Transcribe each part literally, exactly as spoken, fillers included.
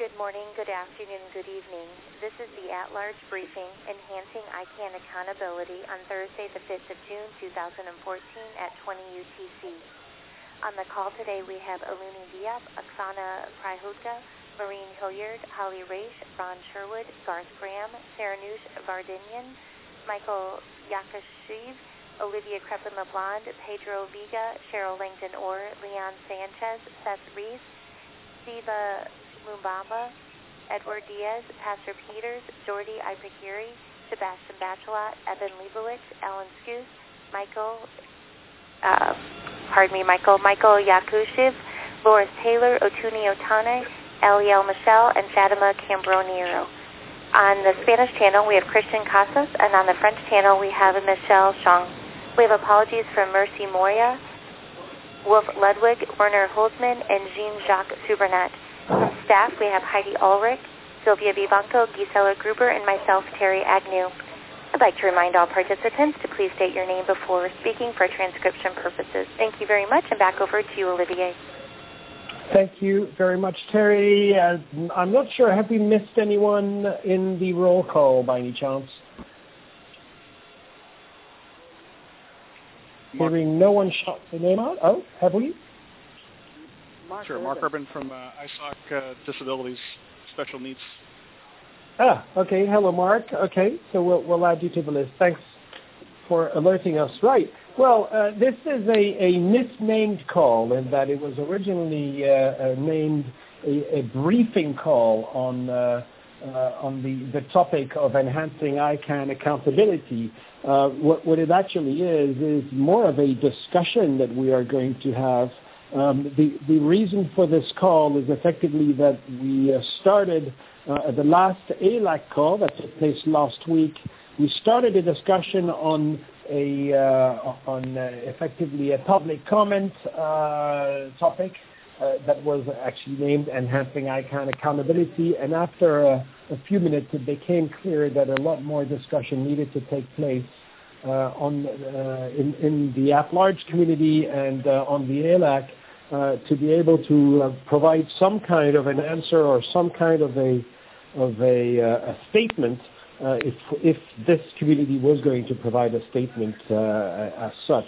Good morning, good afternoon, good evening. This is the at-large briefing, Enhancing I CAN Accountability on Thursday, the fifth of June, two thousand fourteen at twenty U T C. On the call today, we have Aluni Diop, Oksana Prihutka, Maureen Hilliard, Holly Raish, Ron Sherwood, Garth Graham, Saranush Vardinian, Michael Yakashiv, Olivia Crepin-LeBlond, Pedro Viga, Cheryl Langdon-Orr, Leon Sanchez, Seth Reese, Siva Mumbamba, Edward Diaz, Pastor Peters, Jordi Ipagiri, Sebastian Bachelot, Evan Leibowitz, Alan Scoos, Michael, uh, pardon me, Michael, Michael Yakushiv, Loris Taylor, Otuni Otane, Aliel Michelle, and Fatima Cambroniero. On the Spanish channel, we have Christian Casas, and on the French channel, we have Michelle Chong. We have apologies from Mercy Moya, Wolf Ludwig, Werner Holzman, and Jean-Jacques Subernet. From staff, we have Heidi Ulrich, Sylvia Vivanco, Gisela Gruber, and myself, Terry Agnew. I'd like to remind all participants to please state your name before speaking for transcription purposes. Thank you very much, and back over to you, Olivier. Thank you very much, Terry. Uh, I'm not sure, have we missed anyone in the roll call by any chance? Mark. Hearing no one shout the name out? Oh, have we? Mark sure, Mark Urban from uh, I S O C uh, Disabilities Special Needs. Ah, okay. Hello, Mark. Okay, so we'll, we'll add you to the list. Thanks for alerting us. Right. Well, uh, this is a, a misnamed call in that it was originally uh, uh, named a, a briefing call on uh, uh, on the, the topic of enhancing I CAN accountability. Uh, what, what it actually is is more of a discussion that we are going to have. Um, the, the reason for this call is effectively that we uh, started uh, the last A L A C call that took place last week. We started a discussion on a uh, on uh, effectively a public comment uh, topic uh, that was actually named Enhancing I CAN Accountability. And after uh, a few minutes, it became clear that a lot more discussion needed to take place uh, on uh, in, in the at-large community and uh, on the A L A C. Uh, to be able to uh, provide some kind of an answer or some kind of a of a, uh, a statement, uh, if if this community was going to provide a statement uh, as such.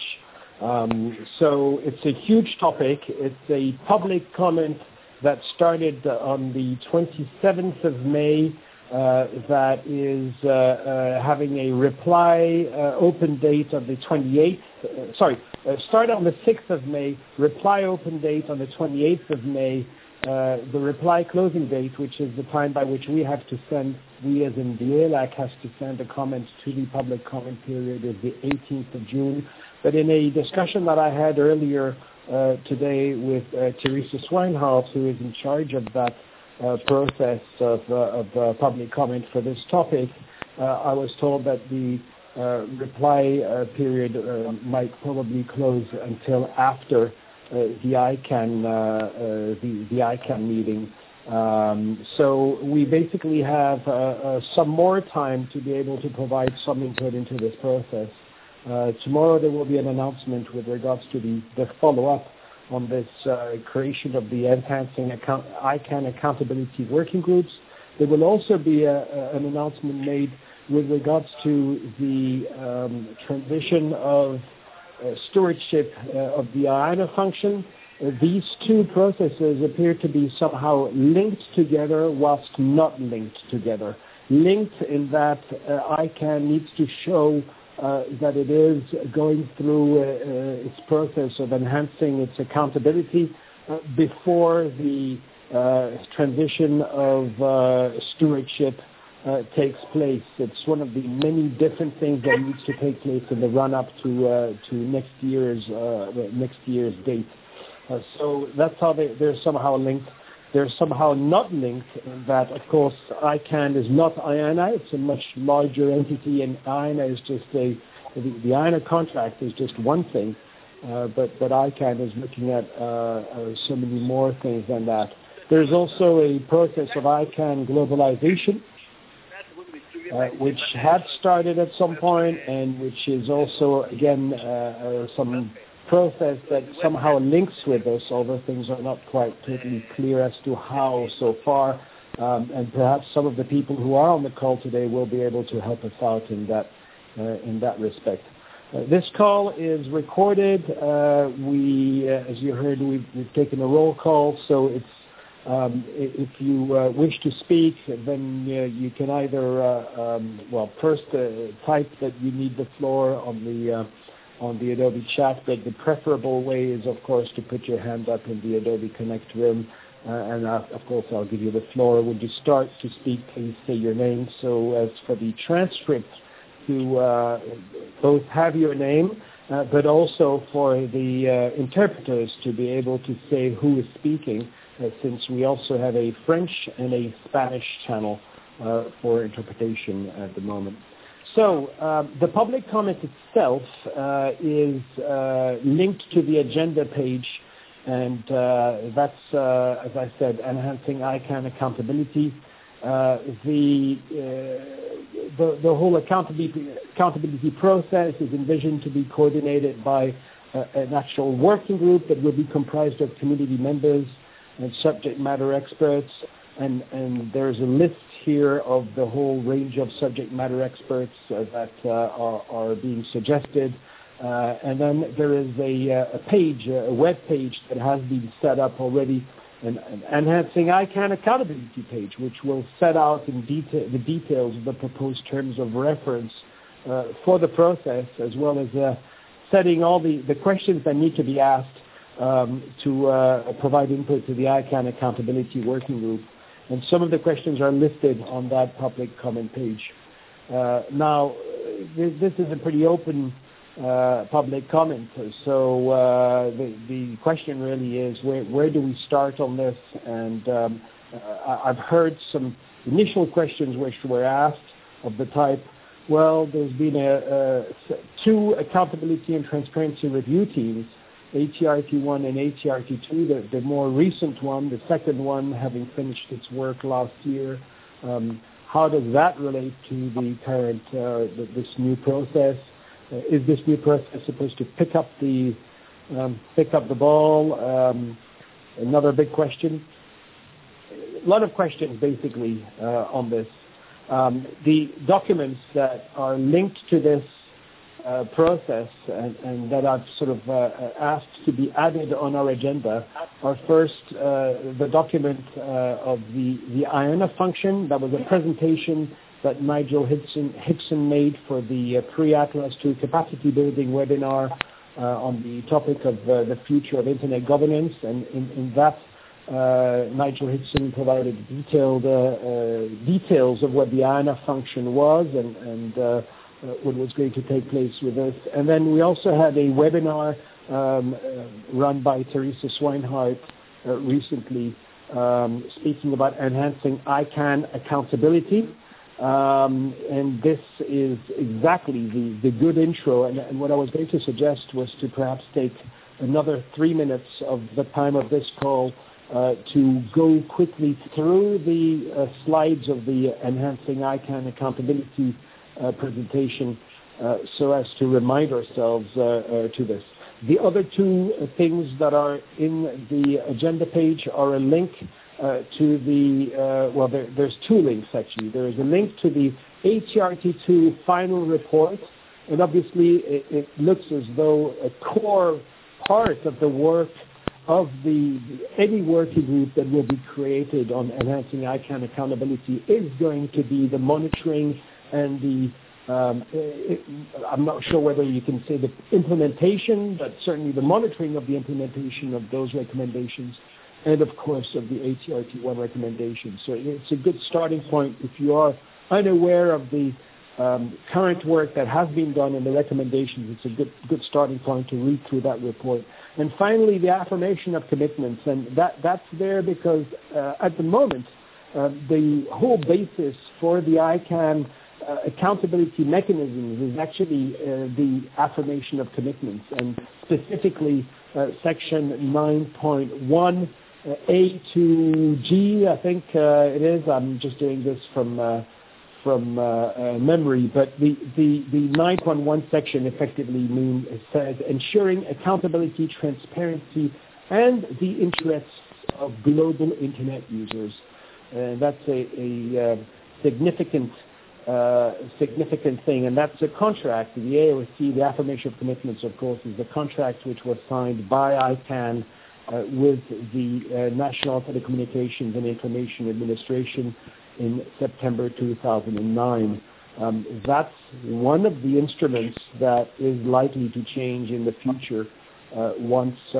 Um, so it's a huge topic. It's a public comment that started on the twenty-seventh of May. Uh, that is uh, uh, having a reply uh, open date of the twenty-eighth. Uh, sorry, uh, start on the sixth of May. Reply open date on the twenty-eighth of May. Uh, the reply closing date, which is the time by which we have to send, we as in the A L A C has to send a comment to the public comment period, is the eighteenth of June. But in a discussion that I had earlier uh, today with uh, Teresa Swinehart, who is in charge of that Uh, process of, uh, of uh, public comment for this topic, uh, I was told that the uh, reply uh, period uh, might probably close until after uh, the I CAN uh, uh, the, the I CAN meeting. Um, so we basically have uh, uh, some more time to be able to provide some input into this process. Uh, tomorrow there will be an announcement with regards to the, the follow-up on this uh, creation of the Enhancing account, I CAN Accountability Working Groups. There will also be a, a, an announcement made with regards to the um, transition of uh, stewardship uh, of the I A N A function. Uh, these two processes appear to be somehow linked together whilst not linked together. Linked in that uh, I CAN needs to show Uh, that it is going through uh, uh, its process of enhancing its accountability uh, before the uh, transition of uh, stewardship uh, takes place. It's one of the many different things that needs to take place in the run-up to uh, to next year's uh, next year's date. Uh, so that's how they, they're somehow linked. They're somehow not linked in that, of course, I CAN is not I A N A. It's a much larger entity, and I A N A is just a, the, the I A N A contract is just one thing, uh, but, but I CAN is looking at uh, uh, so many more things than that. There's also a process of I CAN globalization, uh, which had started at some point, and which is also, again, uh, uh, some process that somehow links with this, although things are not quite totally clear as to how so far. Um, and perhaps some of the people who are on the call today will be able to help us out in that uh, in that respect. Uh, this call is recorded. Uh, we, uh, as you heard, we've, we've taken a roll call, so it's um, if you uh, wish to speak, then uh, you can either uh, um, well first uh, type that you need the floor on the uh, on the Adobe chat, but the preferable way is, of course, to put your hand up in the Adobe Connect room. Uh, and uh, of course, I'll give you the floor. When you start to speak, please say your name. So as for the transcript, to uh, both have your name, uh, but also for the uh, interpreters to be able to say who is speaking, uh, since we also have a French and a Spanish channel uh, for interpretation at the moment. So uh, the public comment itself uh, is uh, linked to the agenda page. And uh, that's, uh, as I said, enhancing I CANN accountability. Uh, the, uh, the the whole accountability accountability process is envisioned to be coordinated by uh, an actual working group that will be comprised of community members and subject matter experts. And, and there's a list here of the whole range of subject matter experts uh, that uh, are, are being suggested. Uh, and then there is a, a page, a web page that has been set up already, an, an Enhancing I CANN accountability page, which will set out in detail the details of the proposed terms of reference uh, for the process, as well as uh, setting all the, the questions that need to be asked um, to uh, provide input to the I CANN accountability working group. And some of the questions are listed on that public comment page. Uh, now, this, this is a pretty open Uh, public comment. So uh, the, the question really is, where, where do we start on this? And um, uh, I've heard some initial questions which were asked of the type, well, there's been a, a, two accountability and transparency review teams, A T R T one and A T R T two, the, the more recent one, the second one having finished its work last year. Um, how does that relate to the current, uh, the, this new process? Uh, is this new process supposed to pick up the um, pick up the ball? Um, another big question. A lot of questions, basically, uh, on this. Um, the documents that are linked to this uh, process and, and that I've sort of uh, asked to be added on our agenda are first uh, the document uh, of the the I A N A function. That was a presentation that Nigel Hickson, Hickson made for the uh, Pre-Atlas two capacity building webinar uh, on the topic of uh, the future of Internet governance. And in, in that, uh, Nigel Hickson provided detailed uh, uh, details of what the I A N A function was and, and uh, what was going to take place with this. And then we also had a webinar um, uh, run by Teresa Swinehart uh, recently um, speaking about enhancing I CANN accountability. Um, and this is exactly the, the good intro. And, and what I was going to suggest was to perhaps take another three minutes of the time of this call uh, to go quickly through the uh, slides of the Enhancing I CANN accountability uh, presentation uh, so as to remind ourselves uh, uh, to this. The other two uh, things that are in the agenda page are a link Uh, to the, uh, well, there, there's two links actually. There is a link to the A T R T two final report, and obviously it, it looks as though a core part of the work of the, any working group that will be created on enhancing I CANN accountability is going to be the monitoring and the, um, it, I'm not sure whether you can say the implementation, but certainly the monitoring of the implementation of those recommendations, and of course of the A T R T one recommendations. So it's a good starting point if you are unaware of the um, current work that has been done and the recommendations. It's a good good starting point to read through that report. And finally, the affirmation of commitments, and that that's there because uh, at the moment uh, the whole basis for the I CANN uh, accountability mechanisms is actually uh, the affirmation of commitments, and specifically uh, section nine point one. Uh, A to G, I think uh, it is. I'm just doing this from uh, from uh, uh, memory, but the, the, the nine point one section effectively mean, it says ensuring accountability, transparency, and the interests of global Internet users. and that's a, a uh, significant uh, significant thing, and that's a contract. The A O C, the Affirmation of Commitments, of course, is the contract which was signed by I CANN uh, with the uh, National Telecommunications and Information Administration in September two thousand nine. Um, that's one of the instruments that is likely to change in the future uh, once uh,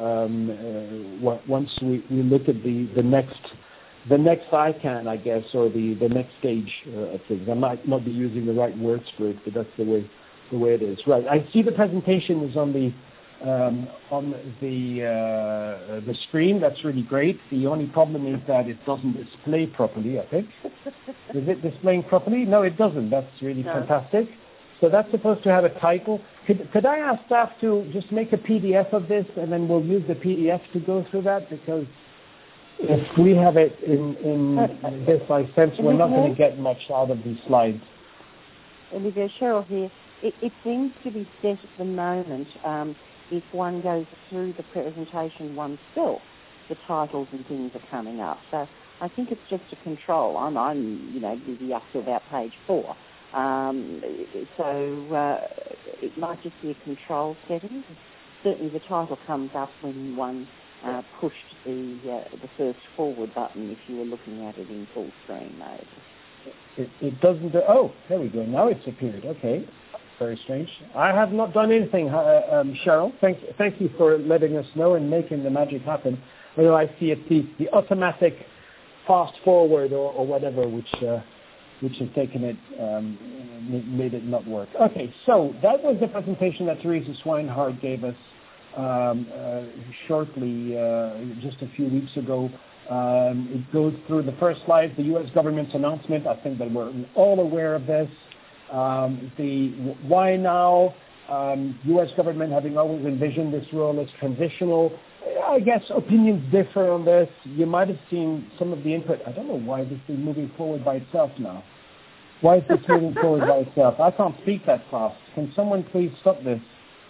um, uh, once we, we look at the, the next the next I CANN, I guess, or the, the next stage uh, of things. I might not be using the right words for it, but that's the way the way it is. Right. I see the presentation is on the um, on the uh, the screen. That's really great. The only problem is that it doesn't display properly, I think. Is it displaying properly? No, it doesn't. That's really no. fantastic. So that's supposed to have a title. Could, could I ask staff to just make a P D F of this, and then we'll use the P D F to go through that? Because if we have it in, in this, I sense we're not going to get much out of these slides. Olivia, Cheryl here. It, it seems to be set at the moment. Um, if one goes through the presentation oneself, the titles and things are coming up. So I think it's just a control. I'm, I'm you know, busy up to about page four. Um, so uh, it might just be a control setting. Certainly the title comes up when one uh, pushed the uh, the first forward button if you were looking at it in full screen mode. It, it doesn't. Do, oh, there we go. Now it's appeared. Okay. Very strange. I have not done anything, uh, um, Cheryl. Thank, thank you for letting us know and making the magic happen. Although I see it, the, the automatic fast forward or, or whatever, which uh, which has taken it, um, made it not work. Okay, so that was the presentation that Teresa Swinehart gave us um, uh, shortly, uh, just a few weeks ago. Um, it goes through the first slide, the U S government's announcement. I think that we're all aware of this. Um, the why now, um, U S government having always envisioned this role as transitional. I guess opinions differ on this. You might have seen some of the input. I don't know why this is moving forward by itself now. Why is this moving forward by itself? I can't speak that fast. Can someone please stop this?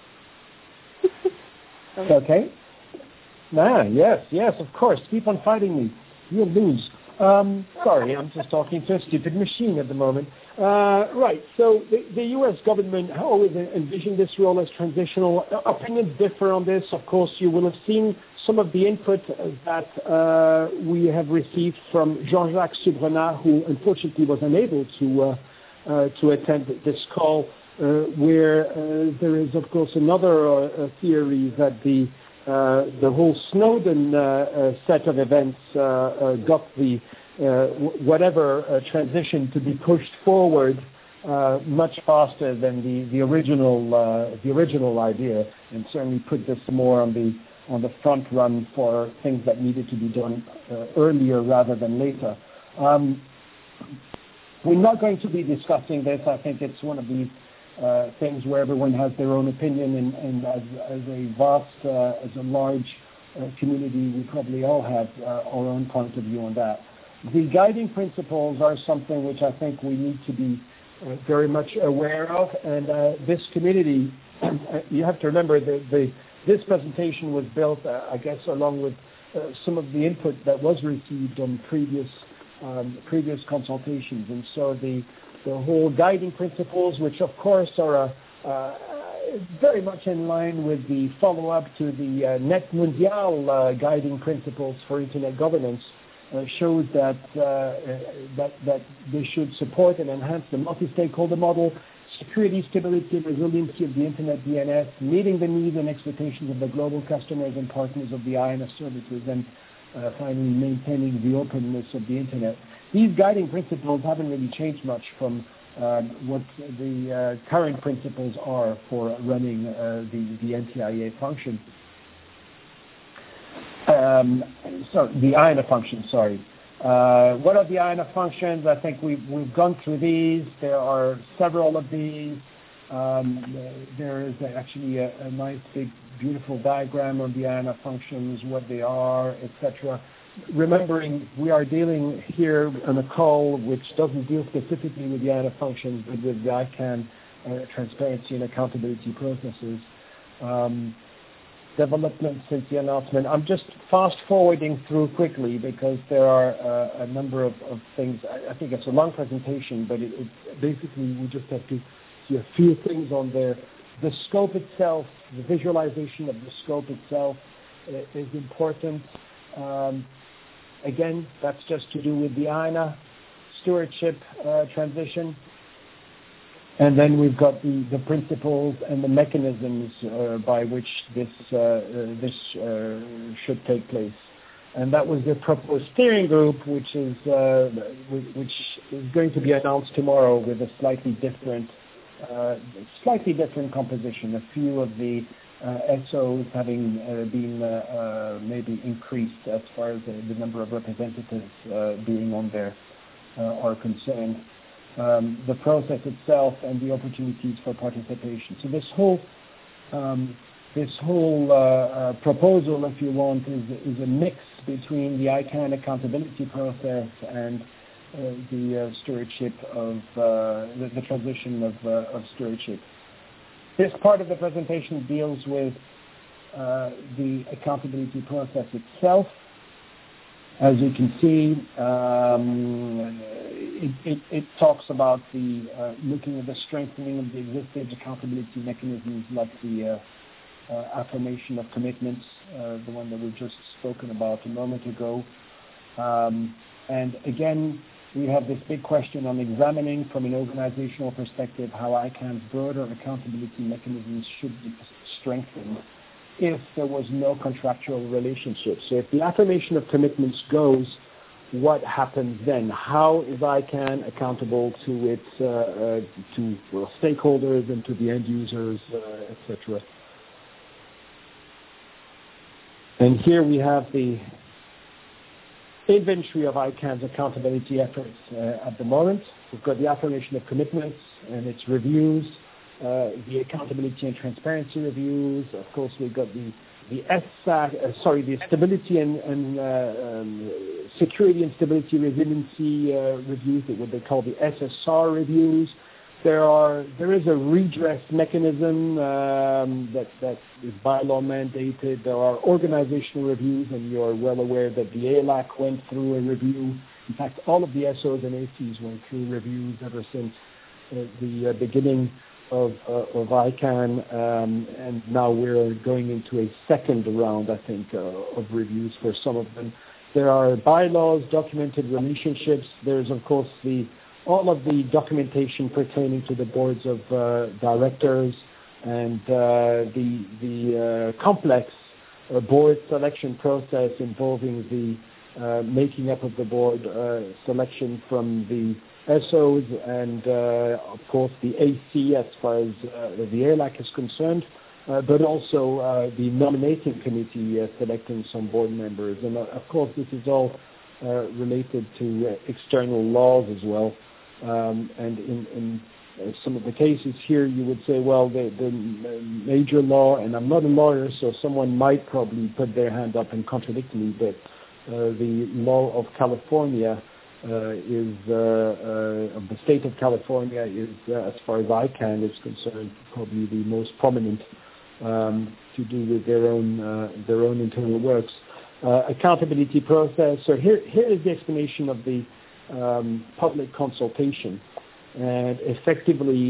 Okay. Ah, yes, yes, of course. Keep on fighting me. You'll lose. Um, sorry, I'm just talking to a stupid machine at the moment. Uh, right, so the, the U S government always envisioned this role as transitional. Opinions differ on this. Of course, you will have seen some of the input that uh, we have received from Jean-Jacques Subrenat, who unfortunately was unable to uh, uh, to attend this call, uh, where uh, there is, of course, another uh, theory that the uh, the whole Snowden uh, uh, set of events uh, uh, got the Uh, whatever uh, transition to be pushed forward uh, much faster than the the original uh, the original idea, and certainly put this more on the on the front run for things that needed to be done uh, earlier rather than later. Um, we're not going to be discussing this. I think it's one of these uh, things where everyone has their own opinion, and, and as, as a vast, uh, as a large uh, community, we probably all have uh, our own point of view on that. The guiding principles are something which I think we need to be uh, very much aware of, and uh, this community, you have to remember that the, this presentation was built, uh, I guess, along with uh, some of the input that was received on previous um, previous consultations, and so the the whole guiding principles, which of course are a, uh, very much in line with the follow-up to the uh, Net Mundial uh, guiding principles for Internet governance. Uh, shows that, uh, that that they should support and enhance the multi-stakeholder model, security, stability, and resiliency of the Internet D N S, meeting the needs and expectations of the global customers and partners of the I N S services, and uh, finally maintaining the openness of the Internet. These guiding principles haven't really changed much from um, what the uh, current principles are for running uh, the, the N T I A function. Um, so the I N A functions, sorry. Uh, what are the I N A functions? I think we've, we've gone through these. There are several of these. Um, there is actually a, a nice, big, beautiful diagram on the I N A functions, what they are, et cetera. Remembering we are dealing here on a call which doesn't deal specifically with the I N A functions, but with the I CANN uh, transparency and accountability processes. Um, developments since the announcement. I'm just fast forwarding through quickly because there are uh, a number of, of things. I, I think it's a long presentation, but it, it, basically we just have to see a few things on there. The scope itself, the visualization of the scope itself uh, is important. Um, again, that's just to do with the I N A stewardship uh, transition. And then we've got the, the principles and the mechanisms uh, by which this uh, uh, this uh, should take place. And that was the proposed steering group, which is uh, which is going to be announced tomorrow with a slightly different uh, slightly different composition. A few of the uh, S Os having uh, been uh, uh, maybe increased as far as the, the number of representatives uh, being on there uh, are concerned. Um, the process itself and the opportunities for participation. So this whole um, this whole uh, uh, proposal, if you want, is, is a mix between the I CANN accountability process and uh, the uh, stewardship of uh, the, the transition of, uh, of stewardship. This part of the presentation deals with uh, the accountability process itself. As you can see, um, it, it, it talks about the uh, looking at the strengthening of the existing accountability mechanisms, like the uh, uh, affirmation of commitments, uh, the one that we've just spoken about a moment ago. Um, and again, we have this big question on examining from an organizational perspective how I CANN's broader accountability mechanisms should be strengthened if there was no contractual relationship. So if the affirmation of commitments goes, what happens then? How is I CANN accountable to its uh, uh, to well, stakeholders and to the end users, uh, et cetera? And here we have the inventory of I CANN's accountability efforts uh, at the moment. We've got the affirmation of commitments and its reviews. Uh, the accountability and transparency reviews. Of course, we've got the the S A C, uh, sorry, the stability and, and uh, um, security and stability resiliency uh, reviews, what they call the S S R reviews. There are there is a redress mechanism um, that that is bylaw mandated. There are organizational reviews, and you are well aware that the A L A C went through a review. In fact, all of the S Os and A Cs went through reviews ever since uh, the uh, beginning of, uh, of I CANN, um, and now we're going into a second round, I think, uh, of reviews for some of them. There are bylaws, documented relationships. There's, of course, the all of the documentation pertaining to the boards of uh, directors and uh, the, the uh, complex uh, board selection process involving the uh, making up of the board uh, selection from the S Os and, uh, of course, the A C as far as uh, the A L A C is concerned, uh, but also uh, the nominating committee uh, selecting some board members. And, uh, of course, this is all uh, related to uh, external laws as well. Um, and in, in uh, some of the cases here, you would say, well, the, the major law, and I'm not a lawyer, so someone might probably put their hand up and contradict me, but uh, the law of California Uh, is uh, uh, of the state of California is, uh, as far as I CANN is concerned, probably the most prominent um, to do with their own uh, their own internal works. Uh, accountability process. So here here is the explanation of the um, public consultation, and effectively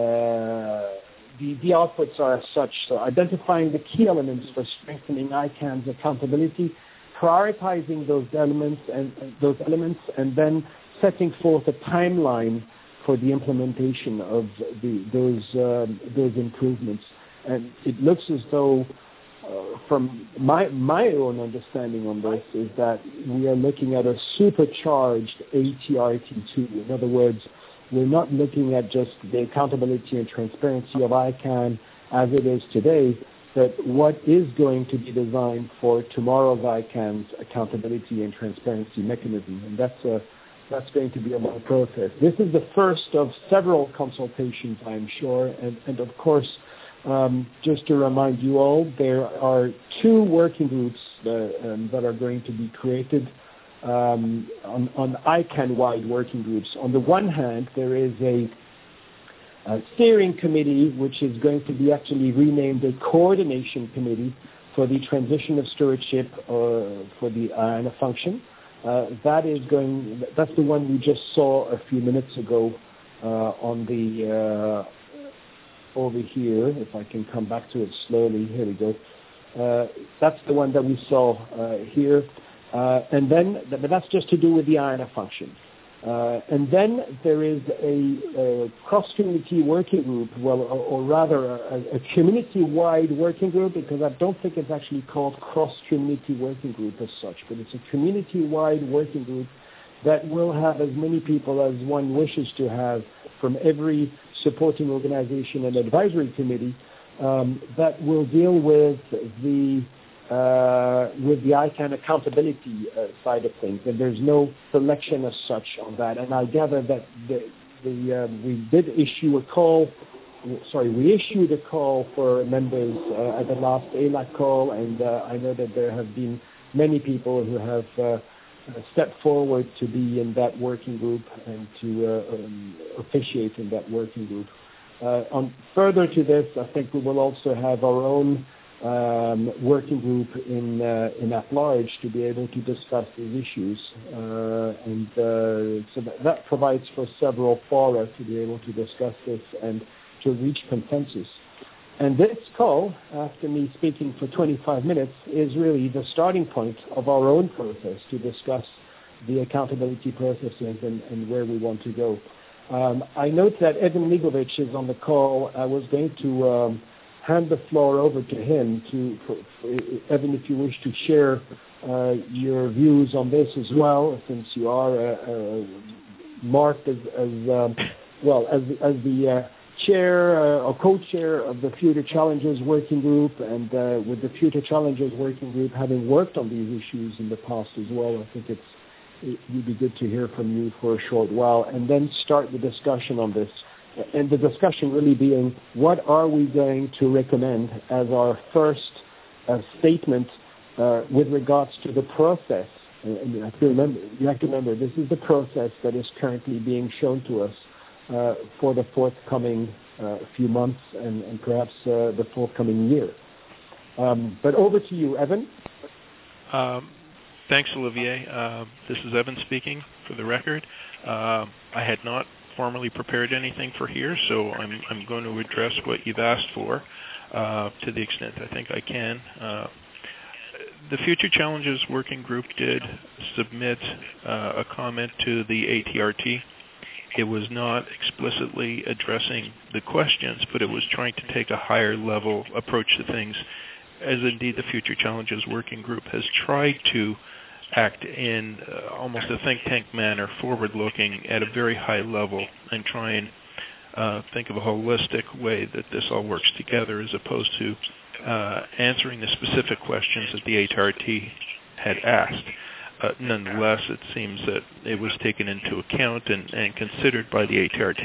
uh, the the outputs are as such. So identifying the key elements for strengthening I CANN's accountability, prioritizing those elements and uh, those elements, and then setting forth a timeline for the implementation of the, those um, those improvements. And it looks as though, uh, from my my own understanding on this, is that we are looking at a supercharged A T R T two. In other words, we're not looking at just the accountability and transparency of I CANN as it is today, but what is going to be designed for tomorrow's I CANN's accountability and transparency mechanism. And that's, a, that's going to be a long process. This is the first of several consultations, I'm sure. And, and of course, um, just to remind you all, there are two working groups uh, um, that are going to be created um, on, on I CANN-wide working groups. On the one hand, there is a Uh, steering committee, which is going to be actually renamed a coordination committee for for the transition of stewardship uh, for the I A N A function. Uh, that is going. That's the one we just saw a few minutes ago uh, on the uh, over here. If I can come back to it slowly, here we go. Uh, that's the one that we saw uh, here, uh, and then but that's just to do with the I A N A function. Uh, and then there is a, a cross-community working group, well, or, or rather a, a community-wide working group, because I don't think it's actually called cross-community working group as such, but it's a community-wide working group that will have as many people as one wishes to have from every supporting organization and advisory committee um, that will deal with the Uh, with the I CANN accountability uh, side of things, and there's no selection as such on that. And I gather that the, the um, we did issue a call, sorry, we issued a call for members uh, at the last A L A C call, and uh, I know that there have been many people who have uh, stepped forward to be in that working group and to uh, um, officiate in that working group. Uh, on further to this, I think we will also have our own Um, working group in uh, in at large to be able to discuss these issues, uh, and uh, so that, that provides for several fora to be able to discuss this and to reach consensus. And this call, after me speaking for twenty-five minutes, is really the starting point of our own process to discuss the accountability processes and, and where we want to go. Um, I note that Evan Ligovich is on the call. I was going to um, hand the floor over to him to, for, for, Evan, if you wish to share uh, your views on this as well, since you are uh, uh, marked as, as um, well as as the uh, chair uh, or co-chair of the Future Challenges Working Group, and uh, with the Future Challenges Working Group having worked on these issues in the past as well, I think it's it would be good to hear from you for a short while, and then start the discussion on this. And the discussion really being, what are we going to recommend as our first uh, statement uh, with regards to the process? And you have to remember, you have to remember, this is the process that is currently being shown to us uh, for the forthcoming uh, few months and, and perhaps uh, the forthcoming year. Um, but over to you, Evan. Um, thanks, Olivier. Uh, this is Evan speaking, for the record. Uh, I had not formally prepared anything for here, so I'm, I'm going to address what you've asked for uh, to the extent I think I can. Uh, the Future Challenges Working Group did submit uh, a comment to the A T R T. It was not explicitly addressing the questions, but it was trying to take a higher level approach to things, as indeed the Future Challenges Working Group has tried to act in uh, almost a think tank manner, forward-looking at a very high level, and try and uh, think of a holistic way that this all works together, as opposed to uh, answering the specific questions that the A T R T had asked. Uh, nonetheless, it seems that it was taken into account and, and considered by the A T R T.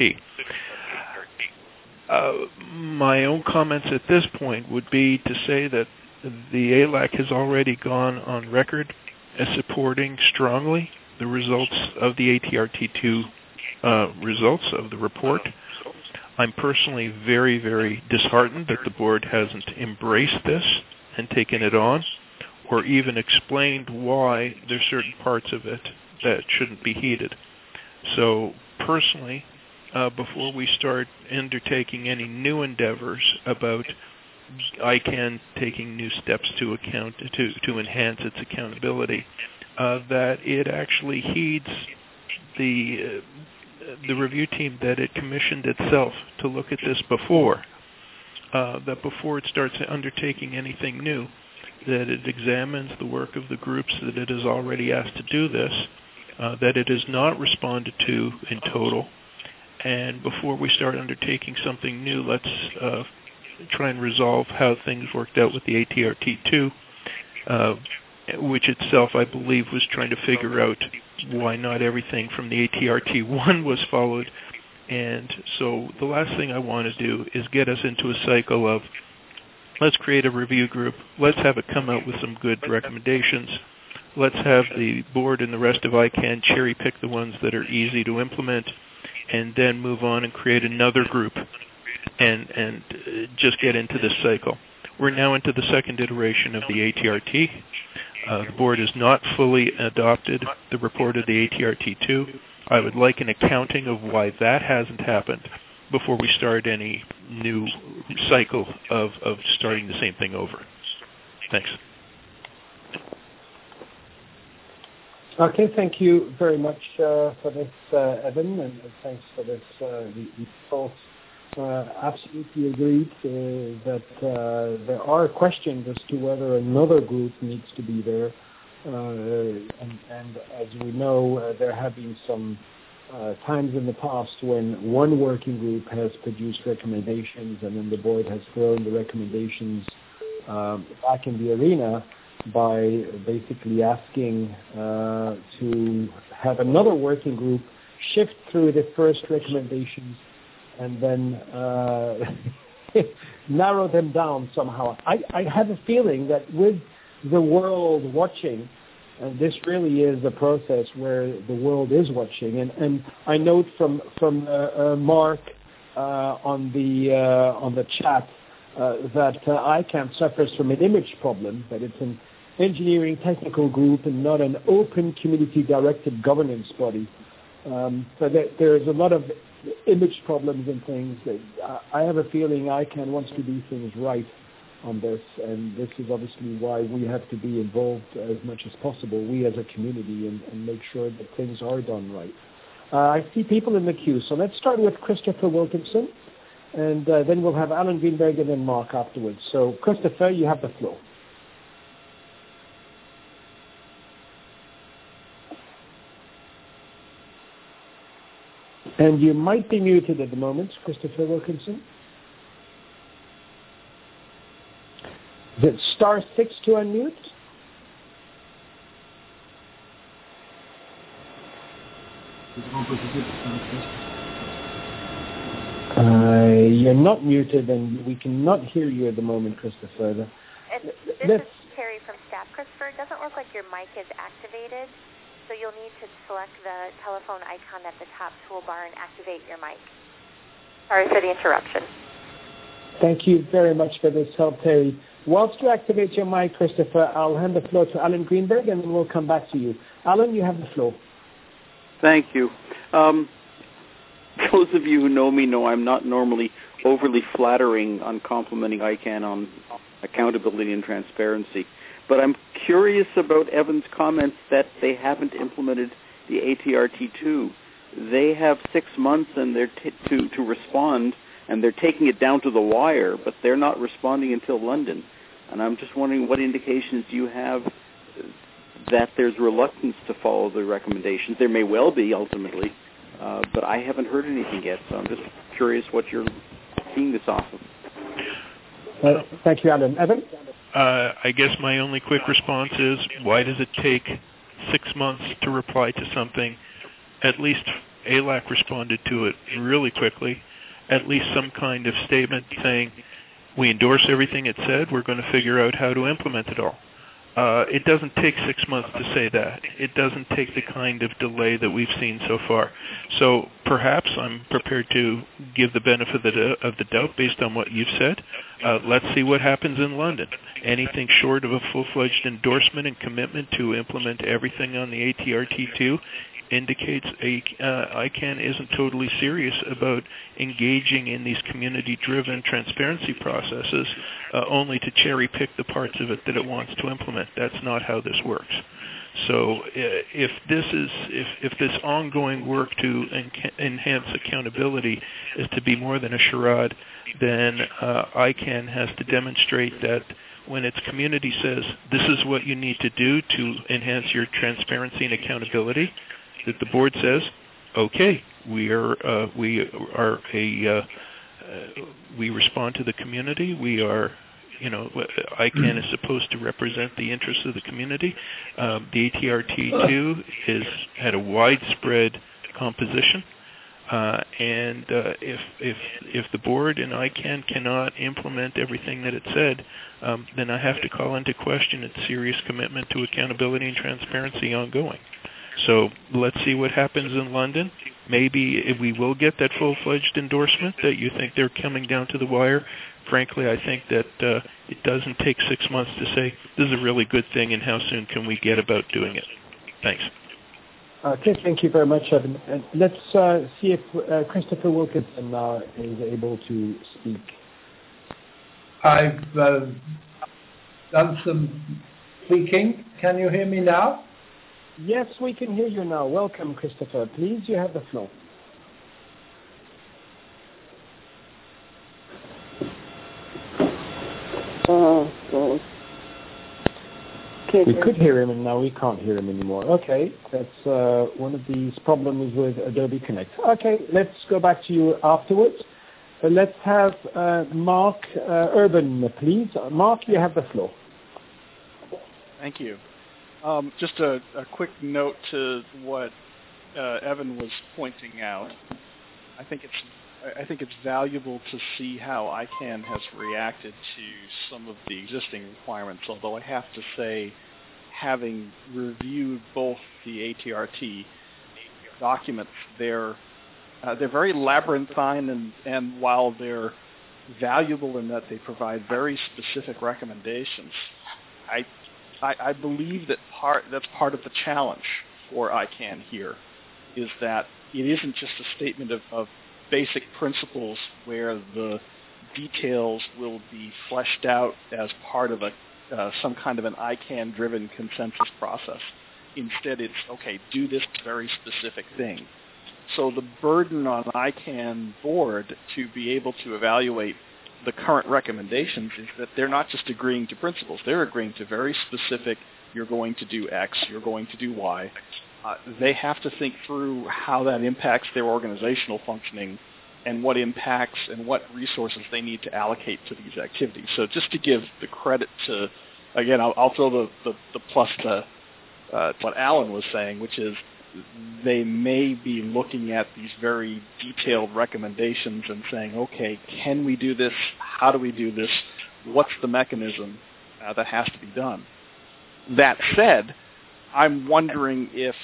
Uh, my own comments at this point would be to say that the A L A C has already gone on record as supporting strongly the results of the A T R T two uh, results of the report. I'm personally very, very disheartened that the board hasn't embraced this and taken it on, or even explained why there's certain parts of it that shouldn't be heeded. So personally, uh, before we start undertaking any new endeavors about I CANN taking new steps to account to, to enhance its accountability, uh, that it actually heeds the uh, the review team that it commissioned itself to look at this before, uh, that before it starts undertaking anything new, that it examines the work of the groups that it has already asked to do this, uh, that it has not responded to in total, and before we start undertaking something new, let's uh, try and resolve how things worked out with the A T R T two, uh, which itself, I believe, was trying to figure out why not everything from the A T R T one was followed. And so the last thing I want to do is get us into a cycle of, let's create a review group, let's have it come out with some good recommendations, let's have the board and the rest of I CANN cherry pick the ones that are easy to implement, and then move on and create another group and and just get into this cycle. We're now into the second iteration of the A T R T. Uh, the board has not fully adopted the report of the A T R T two. I would like an accounting of why that hasn't happened before we start any new cycle of, of starting the same thing over. Thanks. Okay, thank you very much uh, for this, uh, Evan, and thanks for this uh, thoughts. Uh, absolutely agreed uh, that uh, there are questions as to whether another group needs to be there. Uh, and, and as we know, uh, there have been some uh, times in the past when one working group has produced recommendations and then the board has thrown the recommendations uh, back in the arena by basically asking uh, to have another working group shift through the first recommendations and then uh, narrow them down somehow. I, I have a feeling that with the world watching, and this really is a process where the world is watching, and, and I note from from uh, uh, Mark uh, on the uh, on the chat uh, that uh, ICANN suffers from an image problem, that it's an engineering technical group and not an open community-directed governance body. Um, so there, there's a lot of image problems and things. That I have a feeling ICANN wants to do things right on this, and this is obviously why we have to be involved as much as possible, we as a community, and, and make sure that things are done right. Uh, I see people in the queue, so let's start with Christopher Wilkinson, and uh, then we'll have Alan Greenberg and then Mark afterwards. So Christopher, you have the floor. And you might be muted at the moment, Christopher Wilkinson. Is it star six to unmute? Uh, you're not muted, and we cannot hear you at the moment, Christopher. And this Let's, is Terry from staff. Christopher, it doesn't look like your mic is activated. So you'll need to select the telephone icon at the top toolbar and activate your mic. Sorry for the interruption. Thank you very much for this help, Terry. Whilst you activate your mic, Christopher, I'll hand the floor to Alan Greenberg, and then we'll come back to you. Alan, you have the floor. Thank you. Um, those of you who know me know I'm not normally overly flattering on complimenting ICANN on accountability and transparency. But I'm curious about Evan's comments that they haven't implemented the A T R T two. They have six months and they're t- to, to respond, and they're taking it down to the wire, but they're not responding until London. And I'm just wondering, what indications do you have that there's reluctance to follow the recommendations? There may well be, ultimately, uh, but I haven't heard anything yet, so I'm just curious what you're seeing this off of. Uh, thank you, Alan. Evan? Uh, I guess my only quick response is, why does it take six months to reply to something? At least A L A C responded to it really quickly. At least some kind of statement saying, we endorse everything it said, we're going to figure out how to implement it all. Uh, it doesn't take six months to say that. It doesn't take the kind of delay that we've seen so far. So perhaps I'm prepared to give the benefit of the, of the doubt based on what you've said. Uh, let's see what happens in London. Anything short of a full-fledged endorsement and commitment to implement everything on the A T R T two indicates a, uh, ICANN isn't totally serious about engaging in these community-driven transparency processes uh, only to cherry-pick the parts of it that it wants to implement. That's not how this works. So uh, if this is if, if this ongoing work to en- enhance accountability is to be more than a charade, then uh, ICANN has to demonstrate that when its community says this is what you need to do to enhance your transparency and accountability, that the board says, okay, we are uh, we are a uh, uh, we respond to the community. We are, you know, ICANN is supposed to represent the interests of the community. Um, the A T R T two is had a widespread composition, uh, and uh, if if if the board and ICANN cannot implement everything that it said, um, then I have to call into question its serious commitment to accountability and transparency ongoing. So let's see what happens in London. Maybe we will get that full-fledged endorsement that you think they're coming down to the wire. frankly, I think that uh, it doesn't take six months to say, this is a really good thing, and how soon can we get about doing it? Thanks. Okay, thank you very much, Evan. And let's uh, see if uh, Christopher Wilkinson uh, is able to speak. I've uh, done some speaking. Can you hear me now? Yes, we can hear you now. Welcome, Christopher. Please, you have the floor. Oh, God. We could hear him, and now we can't hear him anymore. Okay, that's uh, one of these problems with Adobe Connect. Okay, let's go back to you afterwards. Uh, let's have uh, Mark uh, Urban, please. Mark, you have the floor. Thank you. Um, just a, a quick note to what uh, Evan was pointing out. I think it's I think it's valuable to see how I CANN has reacted to some of the existing requirements, although I have to say, having reviewed both the A T R T documents, they're, uh, they're very labyrinthine, and, and while they're valuable in that they provide very specific recommendations, I, I, I believe that part, that's part of the challenge for I CANN here, is that it isn't just a statement of, of basic principles where the details will be fleshed out as part of a uh, some kind of an I CANN-driven consensus process. Instead, it's, okay, do this very specific thing. So the burden on I CANN board to be able to evaluate the current recommendations is that they're not just agreeing to principles. They're agreeing to very specific, you're going to do X, you're going to do Y. Uh, they have to think through how that impacts their organizational functioning and what impacts and what resources they need to allocate to these activities. So just to give the credit to, again, I'll, I'll throw the, the, the plus to uh, what Alan was saying, which is they may be looking at these very detailed recommendations and saying, okay, can we do this? How do we do this? What's the mechanism uh, that has to be done? That said, I'm wondering if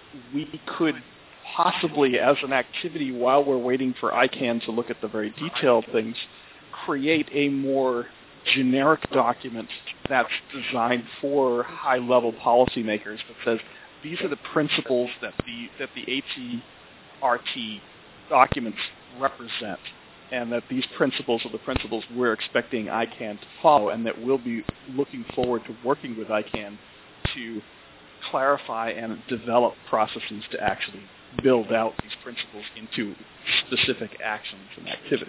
we could possibly, as an activity while we're waiting for I CANN to look at the very detailed things, create a more generic document that's designed for high-level policymakers that says, these are the principles that the, that the A T R T documents represent, and that these principles are the principles we're expecting I CANN to follow, and that we'll be looking forward to working with I CANN to clarify and develop processes to actually build out these principles into specific actions and activities.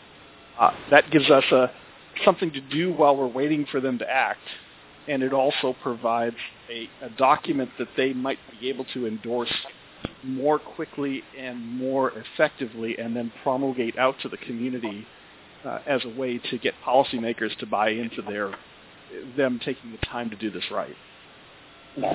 Uh, that gives us a, something to do while we're waiting for them to act, and it also provides a, a document that they might be able to endorse more quickly and more effectively, and then promulgate out to the community uh, as a way to get policymakers to buy into their them taking the time to do this right. Uh,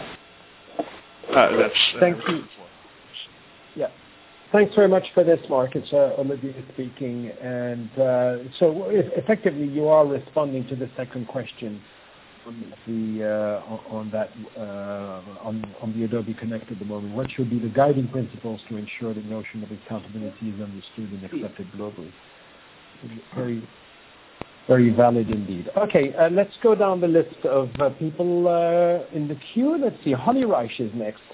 that's Thank uh, you. Yeah. Thanks very much for this, Mark. It's uh, Olivier speaking. And uh, so effectively you are responding to the second question on the uh, on that uh, on, on the Adobe Connect at the moment. What should be the guiding principles to ensure the notion of accountability is understood and accepted globally? Very Very valid indeed. Okay, uh, let's go down the list of uh, people uh, in the queue. Let's see, Holly Reich is next.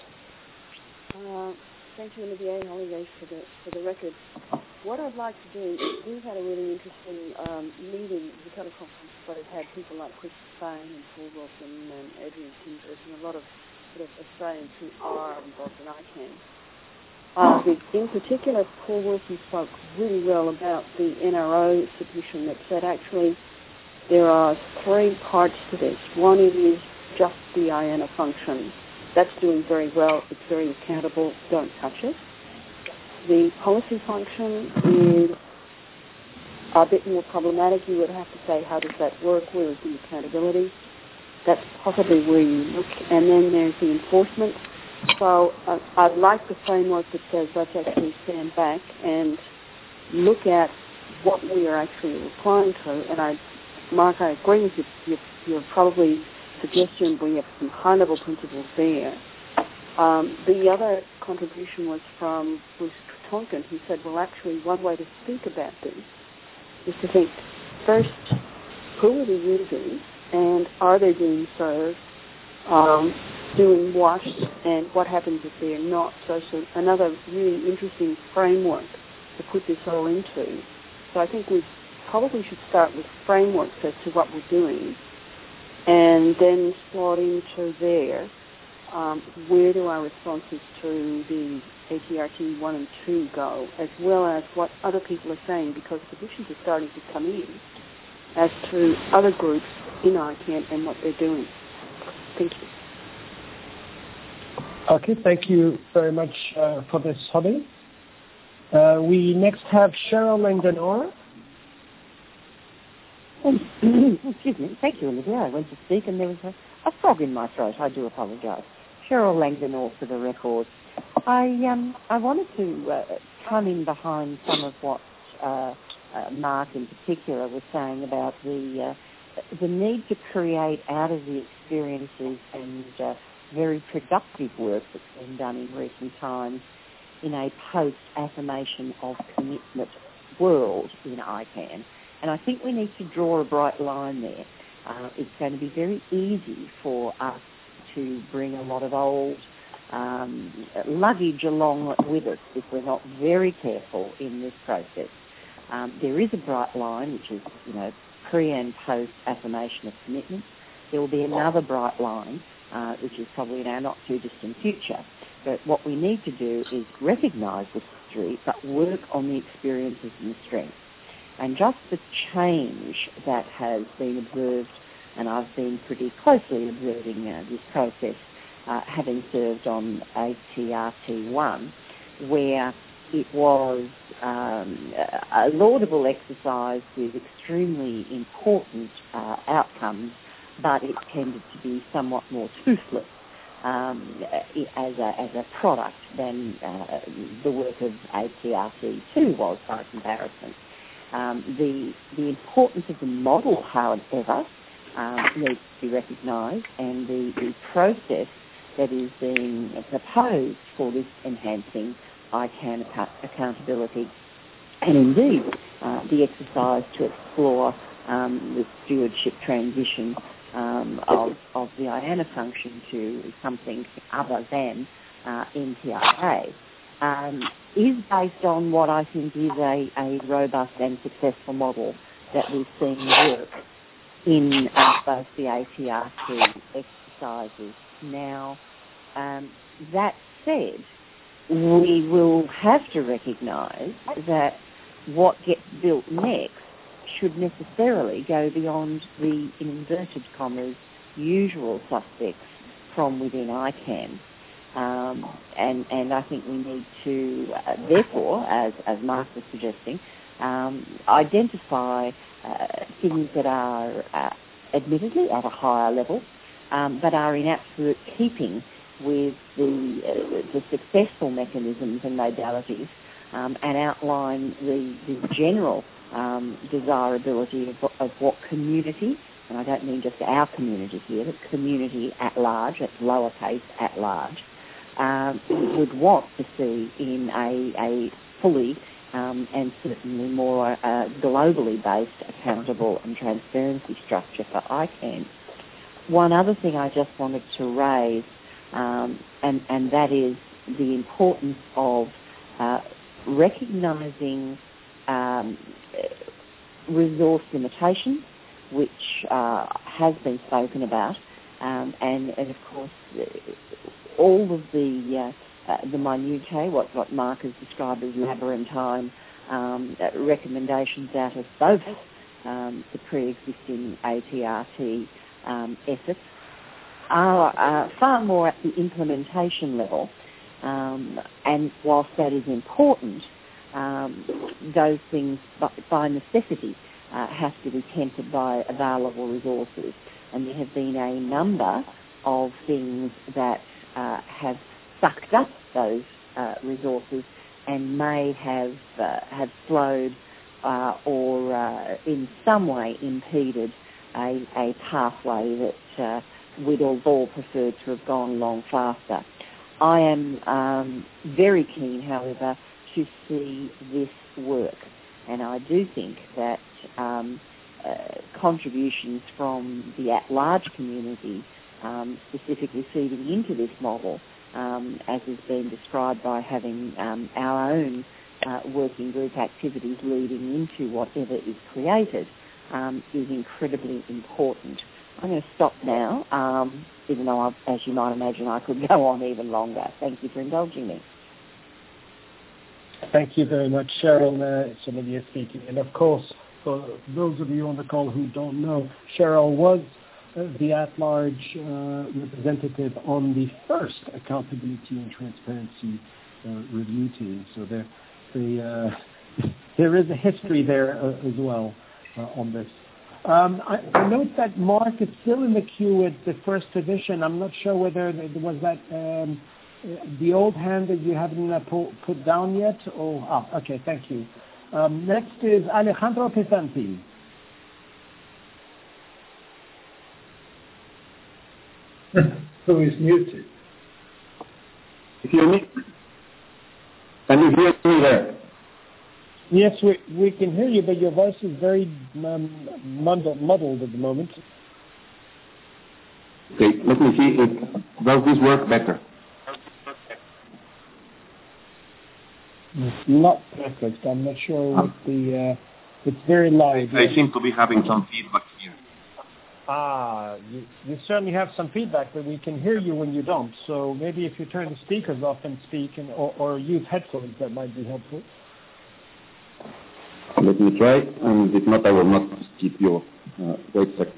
Uh, thank you, Olivier. Holly Reich for the, for the record. What I'd like to do, we've had a really interesting um, meeting, the Total Conference, but it had people like Chris Spain and Paul Wilson and Adrian Kindred and a lot of sort of Australians who are involved in I CANN. Uh, the, in particular, Paul Wilson spoke really well about the N R O submission that said actually there are three parts to this. One is just the I A N A function. That's doing very well. It's very accountable. Don't touch it. The policy function is a bit more problematic. You would have to say, how does that work? Where is the accountability? That's possibly where you look. And then there's the enforcement. So uh, I like the framework that says let's actually stand back and look at what we are actually replying to. And I, Mark, I agree with you. You're, you're probably suggesting we have some high-level principles there. Um, the other contribution was from Bruce Tonkin, who said, well, actually, one way to think about this is to think first, who are they using, and are they being served, um, doing wash, and what happens if they're not? So, so another really interesting framework to put this all into. So I think we probably should start with frameworks as to what we're doing, and then slot into there, um, where do our responses to the A T R T one and two go, as well as what other people are saying, because submissions are starting to come in as to other groups in I CAN and what they're doing. Thank you. Okay, thank you very much uh, for this, Holly. Uh, we next have Cheryl Langdon-Orr. Excuse me. Thank you, Olivia. I went to speak and there was a, a frog in my throat. I do apologise. Cheryl Langdon-Orr for the record. I um I wanted to uh, come in behind some of what uh, uh, Mark in particular was saying about the uh, the need to create out of the experiences and uh, very productive work that's been done in recent times in a post-affirmation of commitment world in I CAN. And I think we need to draw a bright line there. Uh, it's going to be very easy for us to bring a lot of old um, luggage along with us if we're not very careful in this process. Um, there is a bright line, which is, you know, pre and post affirmation of commitment. There will be another bright line, uh, which is probably in our not too distant future. But what we need to do is recognise the history, but work on the experiences and the strengths. And just the change that has been observed, and I've been pretty closely observing uh, this process, uh, having served on A T R T one, where it was um, a laudable exercise with extremely important uh, outcomes, but it tended to be somewhat more toothless um, as, a, as a product than uh, the work of A T R T two was by comparison. Um, the, the importance of the model, however, um, needs to be recognised, and the, the process that is being proposed for this enhancing I CAN ac- accountability, and indeed uh, the exercise to explore um, the stewardship transition um, of, of the I A N A function to something other than uh, N T R A. Um, is based on what I think is a, a robust and successful model that we've seen work in uh, both the A T R T exercises. Now, um, that said, we will have to recognise that what gets built next should necessarily go beyond the, in inverted commas, usual suspects from within I CAN. Um, and, and I think we need to, uh, therefore, as, as Mark was suggesting, um, identify uh, things that are uh, admittedly at a higher level, um, but are in absolute keeping with the, uh, the successful mechanisms and modalities, um, and outline the, the general um, desirability of, of what community, and I don't mean just our community here, but community at large, that's lowercase at large, Um, would want to see in a, a fully um, and certainly more uh, globally based accountable and transparency structure for I CAN. One other thing I just wanted to raise, um, and, and that is the importance of uh, recognising um, resource limitations, which uh, has been spoken about, um, and, and of course all of the uh, uh, the minutiae, what, what Mark has described as labyrinthine um, uh, recommendations out of both um, the pre-existing A T R T um, efforts, are uh, far more at the implementation level. Um, and whilst that is important, um, those things by, by necessity uh, have to be tempered by available resources. And there have been a number of things that uh, have sucked up those uh, resources and may have uh, have slowed uh, or uh, in some way impeded a, a pathway that uh, we'd all, all preferred to have gone along faster. I am um, very keen, however, to see this work, and I do think that um, contributions from the at-large community um, specifically feeding into this model, um, as has been described by having um, our own uh, working group activities leading into whatever is created, um, is incredibly important. I'm going to stop now, um, even though, I've, as you might imagine, I could go on even longer. Thank you for indulging me. Thank you very much, Cheryl. Uh, it's Olivia speaking. And of course, for those of you on the call who don't know, Cheryl was uh, the at-large uh, representative on the first Accountability and Transparency uh, Review team. So there, the, uh, there is a history there uh, as well uh, on this. Um, I, I note that Mark is still in the queue with the first edition. I'm not sure whether there was that um, the old hand that you haven't uh, put, put down yet. Oh, ah, okay, thank you. Um, next is Alejandro Pesanti. Who is muted? You hear me? Can you hear me there? Yes, we, we can hear you, but your voice is very um, muddled, muddled at the moment. Okay, let me see if does this work better. It's not perfect. I'm not sure what the. Uh, it's very live. I seem to be having some feedback here. Ah, you, you certainly have some feedback, but we can hear you when you don't. So maybe if you turn the speakers off and speak, and or, or use headphones, that might be helpful. Let me try, and if not, I will not keep you. Uh, wait a second.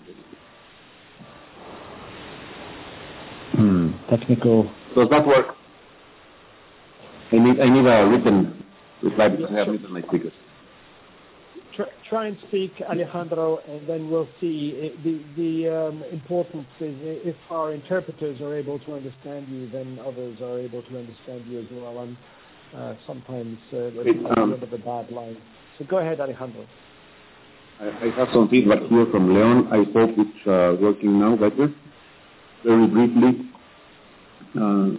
Hmm, technical. Does that work? I need I need a written reply because I have written my speakers. Try, try and speak, Alejandro, and then we'll see. The the um, importance is if our interpreters are able to understand you, then others are able to understand you as well. And uh, sometimes uh, there's It, um, a bit of a bad line. So go ahead, Alejandro. I, I have some feedback here from Leon. I hope it's uh, working now better. Very briefly. Uh,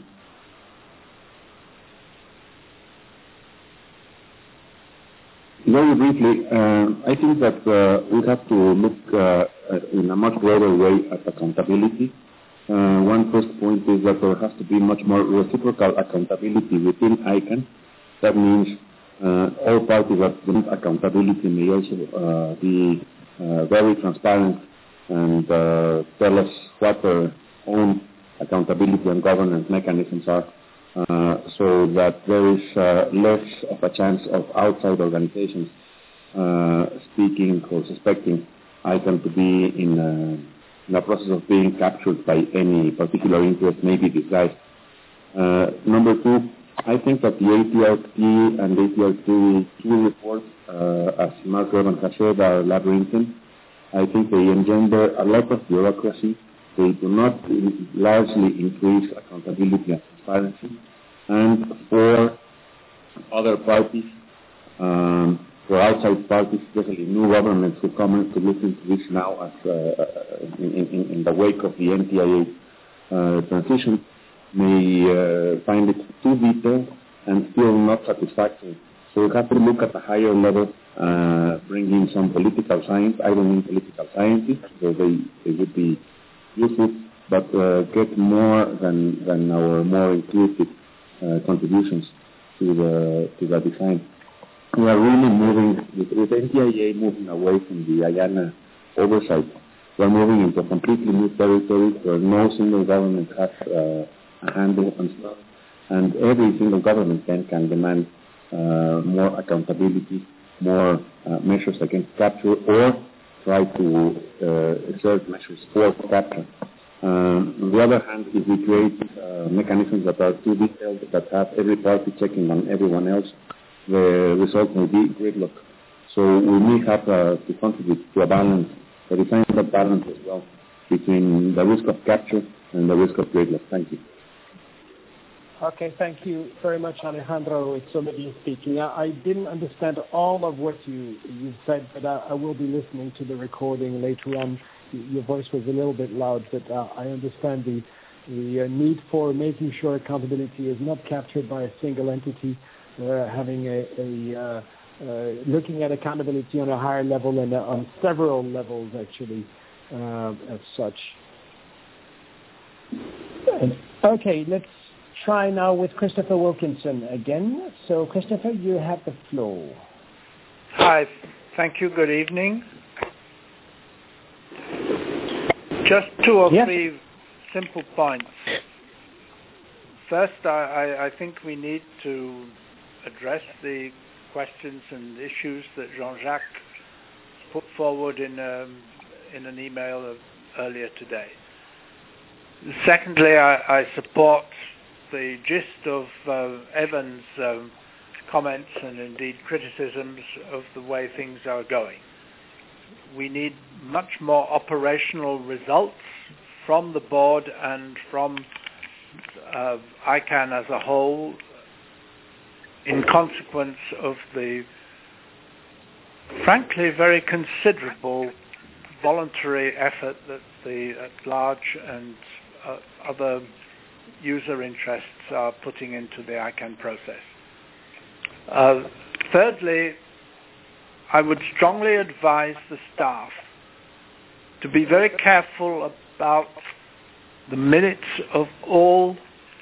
Very briefly, uh, I think that uh, we have to look uh, in a much broader way at accountability. Uh, one first point is that there has to be much more reciprocal accountability within ICANN. That means uh, all parties that want accountability may also uh, be uh, very transparent and uh, tell us what their own accountability and governance mechanisms are. Uh, so that there is uh, less of a chance of outside organizations uh, speaking or suspecting ICANN to be in a, in a process of being captured by any particular interest, maybe disguised. Uh, number two, I think that the A T R T and A T R T two reports, uh, as Mark Urban has said, are labyrinthine. I think they engender a lot of bureaucracy. They do not largely increase accountability and transparency. And for other parties, um, for outside parties, especially new governments who come to look into this now as uh, in, in, in the wake of the N T I A uh, transition, may uh, find it too detailed and still not satisfactory. So we have to look at a higher level, uh, bring in some political science. I don't mean political scientists, so they, they would be useful, but uh, get more than, than our more intuitive uh, contributions to the to the design. We are really moving, with, with N T I A moving away from the IANA oversight. We are moving into a completely new territory where no single government has uh, a handle on stuff, and every single government then can demand uh, more accountability, more uh, measures against capture, or try to uh, exert measures for capture. Um, on the other hand, if we create uh, mechanisms that are too detailed, that have every party checking on everyone else, the result may be gridlock. So we may have uh, to contribute to a balance, a design that balance as well, between the risk of capture and the risk of gridlock. Thank you. Okay, thank you very much, Alejandro. It's Olivia speaking. I, I didn't understand all of what you, you said, but I, I will be listening to the recording later on. Your voice was a little bit loud, but uh, I understand the, the uh, need for making sure accountability is not captured by a single entity, uh, having a, a, uh, uh, looking at accountability on a higher level and uh, on several levels, actually, uh, as such. And, okay, let's try now with Christopher Wilkinson again. So, Christopher, you have the floor. Hi, thank you. Good evening. Just two or yes. three simple points. First, I, I, I think we need to address the questions and issues that Jean-Jacques put forward in, um, in an email of earlier today. Secondly, I, I support the gist of uh, Evan's um, comments and indeed criticisms of the way things are going. We need much more operational results from the board and from uh, ICANN as a whole in consequence of the frankly very considerable voluntary effort that the at-large and uh, other user interests are putting into the ICANN process. Uh, thirdly, I would strongly advise the staff to be very careful about the minutes of all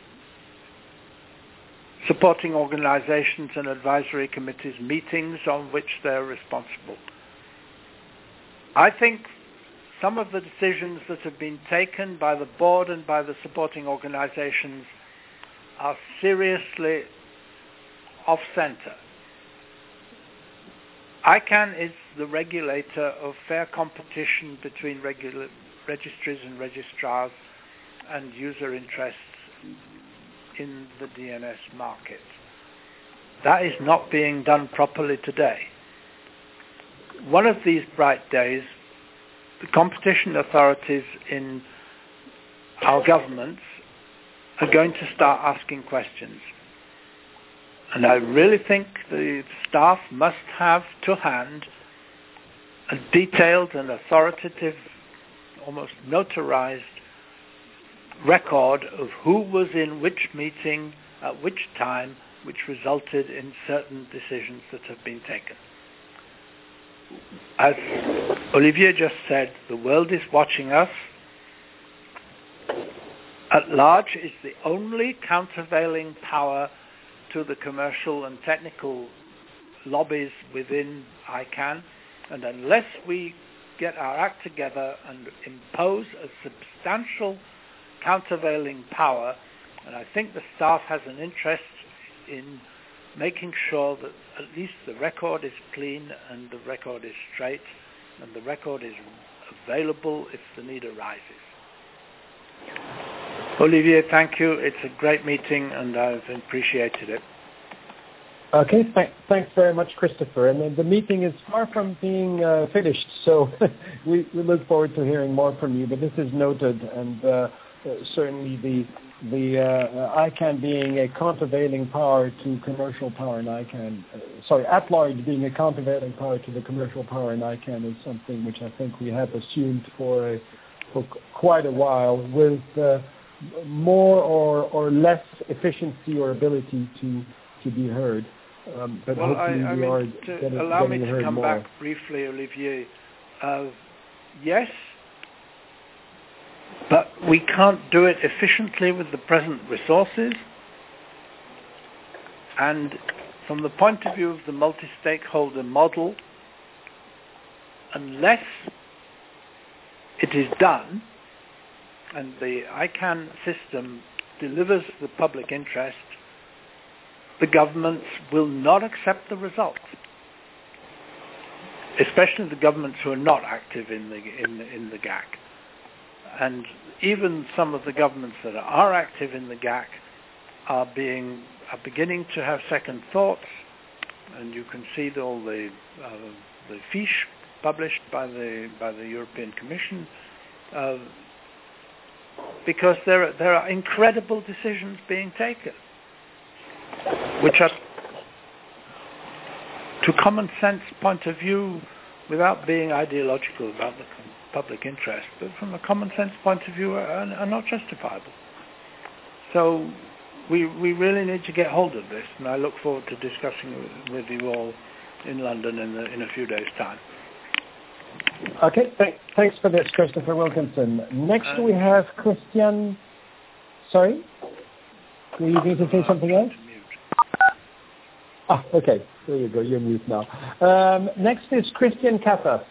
supporting organizations and advisory committees meetings on which they're responsible. I think some of the decisions that have been taken by the board and by the supporting organizations are seriously off-center. ICANN is the regulator of fair competition between regula- registries and registrars and user interests in the D N S market. That is not being done properly today. One of these bright days, the competition authorities in our governments are going to start asking questions. And I really think the staff must have to hand a detailed and authoritative, almost notarized record of who was in which meeting at which time, which resulted in certain decisions that have been taken. As Olivier just said, the world is watching us. At-large is the only countervailing power to the commercial and technical lobbies within ICANN, and unless we get our act together and impose a substantial countervailing power, and I think the staff has an interest in making sure that at least the record is clean and the record is straight and the record is available if the need arises. Olivier, thank you. It's a great meeting and I've appreciated it. Okay, th- thanks very much, Christopher. And uh, the meeting is far from being uh, finished, so we, we look forward to hearing more from you. But this is noted, and uh, uh, certainly the the uh, ICANN being a countervailing power to commercial power in ICANN, uh, sorry, at large being a countervailing power to the commercial power in ICANN is something which I think we have assumed for a, for c- quite a while, with uh, more or or less efficiency or ability to to be heard. Um, but well, hopefully I, I we mean, are to getting, allow getting me to heard come more. back briefly, Olivier. Uh, yes, but we can't do it efficiently with the present resources. And from the point of view of the multi-stakeholder model, unless it is done and the ICANN system delivers the public interest, the governments will not accept the result, especially the governments who are not active in the in the, in the G A C. And even some of the governments that are active in the G A C are being are beginning to have second thoughts, and you can see the, all the uh, the fiche published by the by the European Commission, uh, because there are, there are incredible decisions being taken, which are, to common sense point of view, without being ideological about the public interest, but from a common sense point of view, are, are not justifiable. So we we really need to get hold of this, and I look forward to discussing with, with you all in London in, the, in a few days' time. Okay, th- thanks for this, Christopher Wilkinson. Next Uh, we have Christian. Sorry? Do you need to say something else? Ah, okay. There you go. You're mute now. Um, next is Christian Kaffas.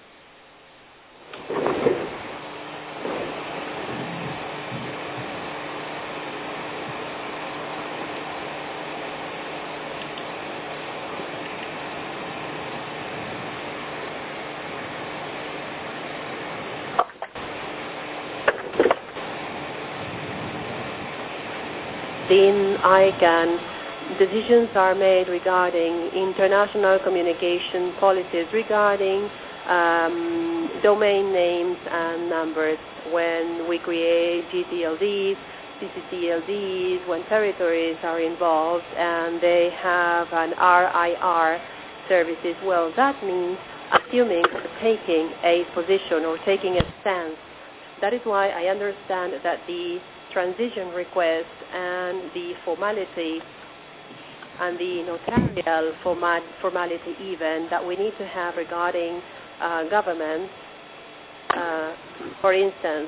In ICANN, decisions are made regarding international communication policies regarding um, domain names and numbers when we create G T L Ds, C C T L Ds, when territories are involved and they have an R I R services. Well, that means assuming taking a position or taking a stance. That is why I understand that the transition request and the formality and the notarial format, formality even that we need to have regarding uh, government. Uh, for instance,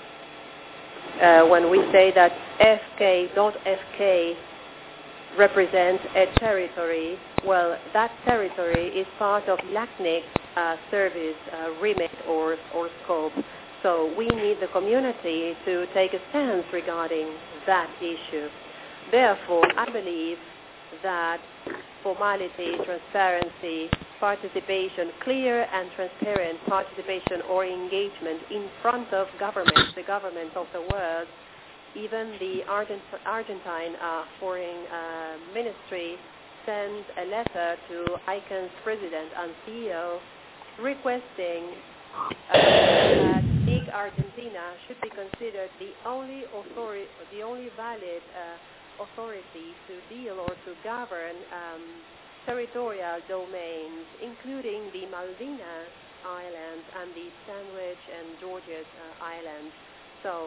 uh, when we say that F K dot F K represents a territory, well, that territory is part of LACNIC uh, service uh, remit or, or scope. So we need the community to take a stance regarding that issue. Therefore, I believe that formality, transparency, participation, clear and transparent participation or engagement in front of governments, the governments of the world, even the Argent- Argentine uh, Foreign uh, Ministry sent a letter to ICANN's president and C E O requesting uh, that big Argentina should be considered the only authority, the only valid uh, authority to deal or to govern um, territorial domains, including the Malvinas Islands and the Sandwich and Georges uh, Islands. So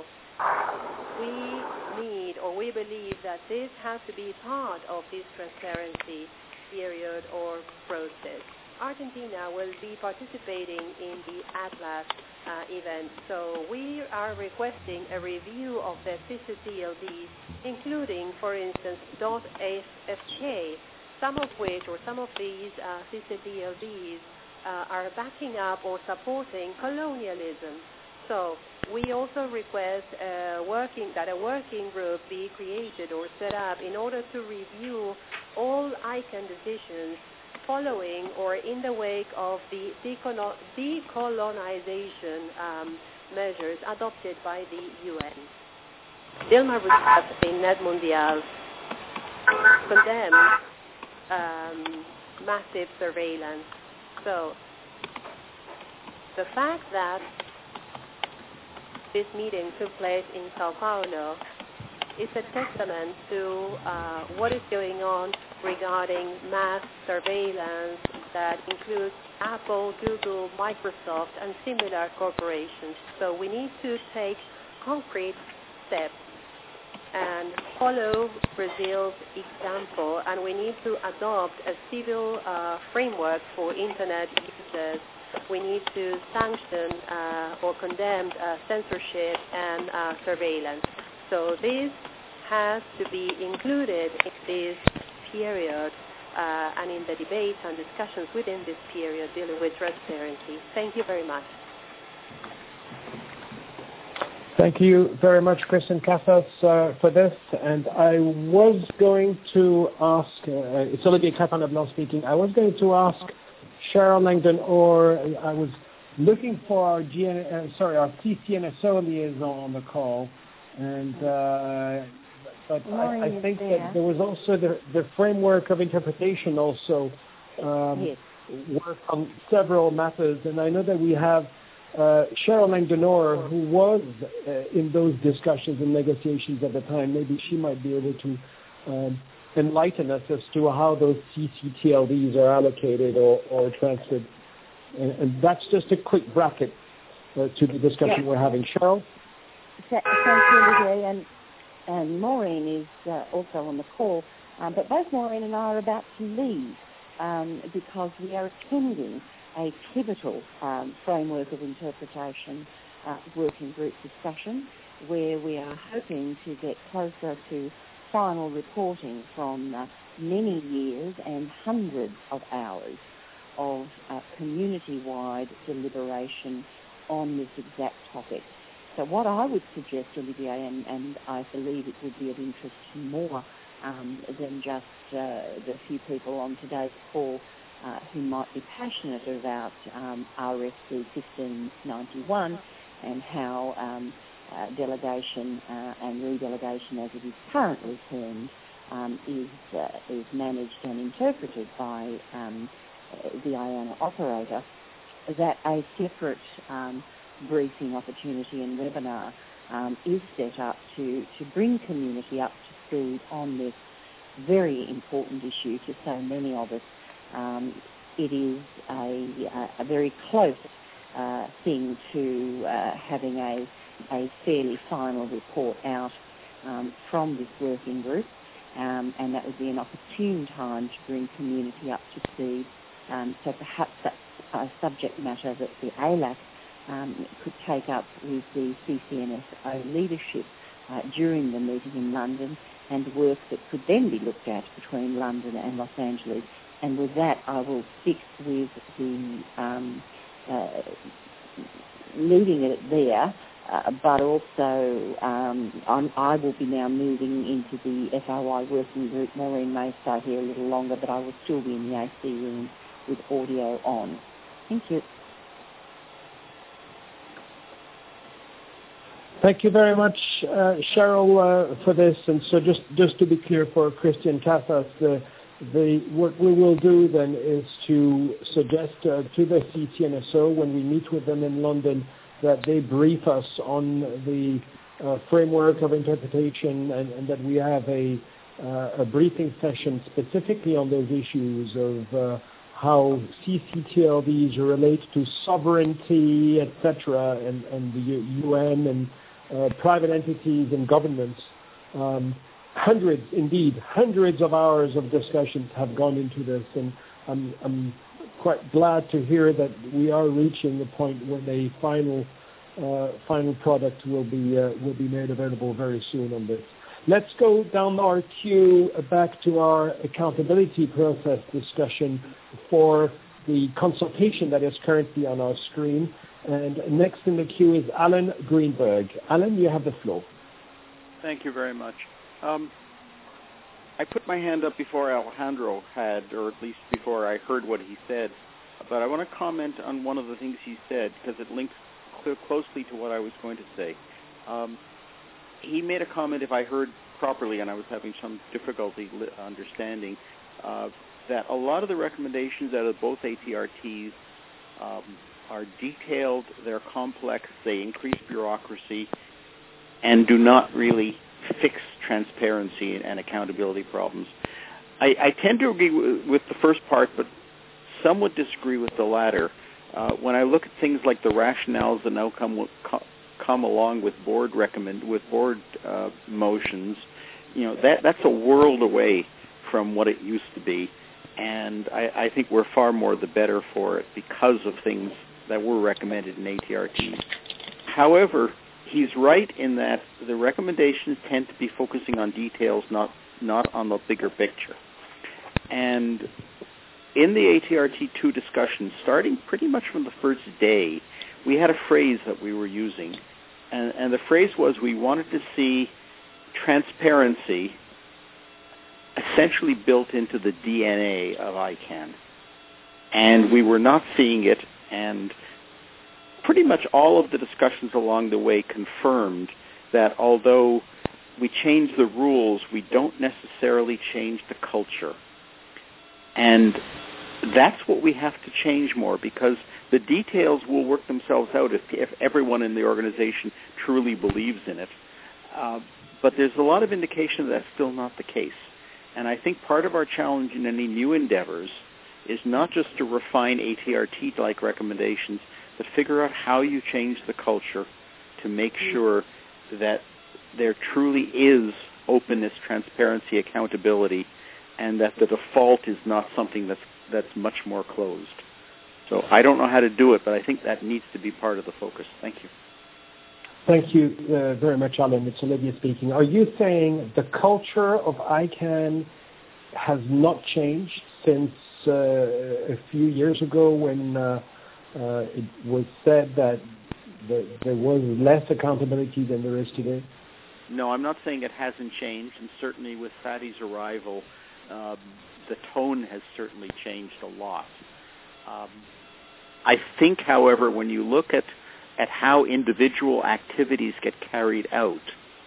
we need, or we believe that this has to be part of this transparency period or process. Argentina will be participating in the Atlas uh, event, so we are requesting a review of the C C T L Ds, including, for instance, .fk, some of which, or some of these uh, C C T L Ds uh, are backing up or supporting colonialism. So we also request uh, working, that a working group be created or set up in order to review all ICANN decisions following or in the wake of the decolonization um, measures adopted by the U N. Dilma Rousseff in Net Mundial condemned um, massive surveillance. So the fact that this meeting took place in Sao Paulo is a testament to uh, what is going on regarding mass surveillance that includes Apple, Google, Microsoft, and similar corporations. So we need to take concrete steps and follow Brazil's example, and we need to adopt a civil uh, framework for Internet users. We need to sanction uh, or condemn uh, censorship and uh, surveillance. So this has to be included in this period uh, and in the debates and discussions within this period dealing with transparency. Thank you very much. Thank you very much, Christian Kaffas, uh, for this. And I was going to ask, uh, it's Olivier Crépin-Leblanc speaking, I was going to ask Cheryl Langdon-Orr, I was looking for our, G N, uh, sorry, our T C N S O liaison on the call, and uh, but I, I think that there was also the, the framework of interpretation also um, yes. work on several matters, and I know that we have uh, Cheryl Langdon-Orr, who was uh, in those discussions and negotiations at the time. Maybe she might be able to um, enlighten us as to how those C C T L Ds are allocated or, or transferred. And, and that's just a quick bracket uh, to the discussion yeah. we're having. Cheryl? Thank you, Olivier, and, and Maureen is uh, also on the call. Um, but both Maureen and I are about to leave um, because we are attending a pivotal um, framework of interpretation uh, working group discussion where we are hoping to get closer to final reporting from uh, many years and hundreds of hours of uh, community-wide deliberation on this exact topic. So what I would suggest, Olivier, and, and I believe it would be of interest to more um, than just uh, the few people on today's call uh, who might be passionate about um, R S C fifteen ninety-one and how um, uh, delegation uh, and redelegation, as it is currently termed, um, is, uh, is managed and interpreted by um, the I A N A operator, that a separate um, briefing opportunity and webinar um, is set up to, to bring community up to speed on this very important issue to so many of us. Um, it is a, a very close uh, thing to uh, having a, a fairly final report out um, from this working group, um, and that would be an opportune time to bring community up to speed. Um, so perhaps that's a subject matter that the A L A C um, could take up with the C C N S O leadership uh, during the meeting in London, and work that could then be looked at between London and Los Angeles. And with that, I will stick with the um, uh, leaving it there, uh, but also um, I'm, I will be now moving into the F R Y working group. Maureen may stay here a little longer, but I will still be in the A C room with audio on. Thank you. Thank you very much, uh, Cheryl, uh, for this. And so just, just to be clear for Christian Casas, the, the, what we will do then is to suggest uh, to the C C N S O when we meet with them in London that they brief us on the uh, framework of interpretation and, and that we have a, uh, a briefing session specifically on those issues of uh, how C C T L Ds relate to sovereignty, et cetera, and, and the U N and uh, private entities and governments. Um, hundreds, indeed, hundreds of hours of discussions have gone into this, and I'm, I'm quite glad to hear that we are reaching the point when a final uh, final product will be uh, will be made available very soon on this. Let's go down our queue back to our accountability process discussion for the consultation that is currently on our screen. And next in the queue is Alan Greenberg. Alan, you have the floor. Thank you very much. Um, I put my hand up before Alejandro had, or at least before I heard what he said, but I want to comment on one of the things he said because it links closely to what I was going to say. Um, He made a comment, if I heard properly, and I was having some difficulty li- understanding, uh, that a lot of the recommendations out of both A T R Ts um, are detailed, they're complex, they increase bureaucracy, and do not really fix transparency and accountability problems. I, I tend to agree w- with the first part, but somewhat disagree with the latter. Uh, when I look at things like the rationales and outcome will co- come along with board recommend with board uh, motions, you know, that that's a world away from what it used to be, and I, I think we're far more the better for it because of things that were recommended in A T R Ts. However, he's right in that the recommendations tend to be focusing on details, not not on the bigger picture. And in the A T R T two discussion, starting pretty much from the first day, we had a phrase that we were using, and, and the phrase was we wanted to see transparency essentially built into the D N A of I CAN. And we were not seeing it, and pretty much all of the discussions along the way confirmed that although we change the rules, we don't necessarily change the culture. And that's what we have to change more, because the details will work themselves out if, if everyone in the organization truly believes in it. Uh, but there's a lot of indication that that's still not the case. And I think part of our challenge in any new endeavors is not just to refine A T R T-like recommendations, but figure out how you change the culture to make sure that there truly is openness, transparency, accountability, and that the default is not something that's that's much more closed. So I don't know how to do it, but I think that needs to be part of the focus. Thank you. Thank you uh, very much, Alan. It's Olivier speaking. Are you saying the culture of I CAN has not changed since uh, a few years ago when uh, uh, it was said that the, there was less accountability than there is today? No, I'm not saying it hasn't changed, and certainly with Fadi's arrival, um, the tone has certainly changed a lot. Um, I think, however, when you look at, at how individual activities get carried out,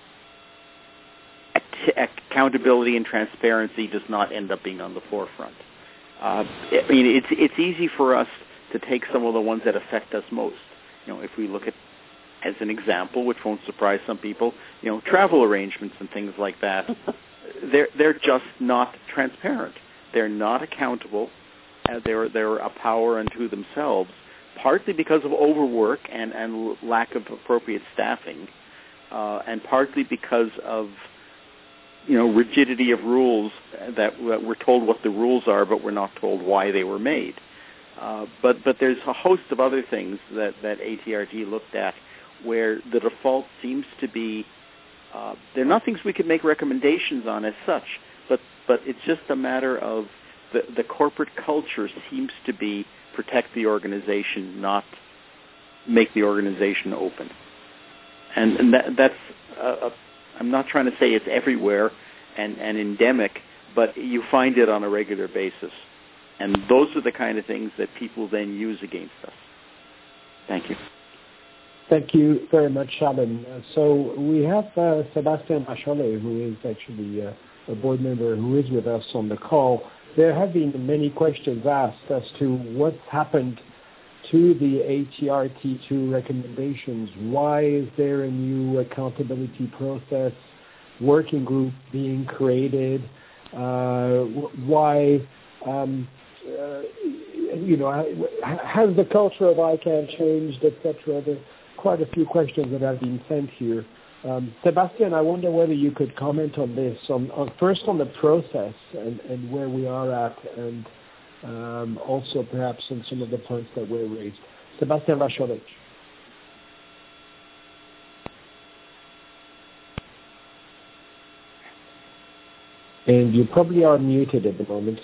at- accountability and transparency does not end up being on the forefront. Uh, I mean, it's it's easy for us to take some of the ones that affect us most. You know, if we look at, as an example, which won't surprise some people, you know, travel arrangements and things like that, they're they're just not transparent. They're not accountable. Uh, they're they're a power unto themselves, partly because of overwork and, and lack of appropriate staffing, uh, and partly because of, you know, rigidity of rules that, that we're told what the rules are, but we're not told why they were made. Uh, but but there's a host of other things that, that A T R T looked at where the default seems to be, uh, they're not things we can make recommendations on as such, but, but it's just a matter of the, the corporate culture seems to be protect the organization, not make the organization open. And, and that, that's, uh, I'm not trying to say it's everywhere and, and endemic, but you find it on a regular basis. And those are the kind of things that people then use against us. Thank you. Thank you very much, Alan. Uh, so we have uh, Sébastien Bacholet, who is actually uh, a board member who is with us on the call. There have been many questions asked as to what's happened to the A T R T two recommendations. Why is there a new accountability process working group being created? Uh, why, um, uh, you know, has the culture of I CAN changed, et cetera? There are quite a few questions that have been sent here. Um, Sebastian, I wonder whether you could comment on this, on, on first on the process and, and where we are at, and um, also perhaps on some of the points that were raised. Sebastian Bacholet. And you probably are muted at the moment.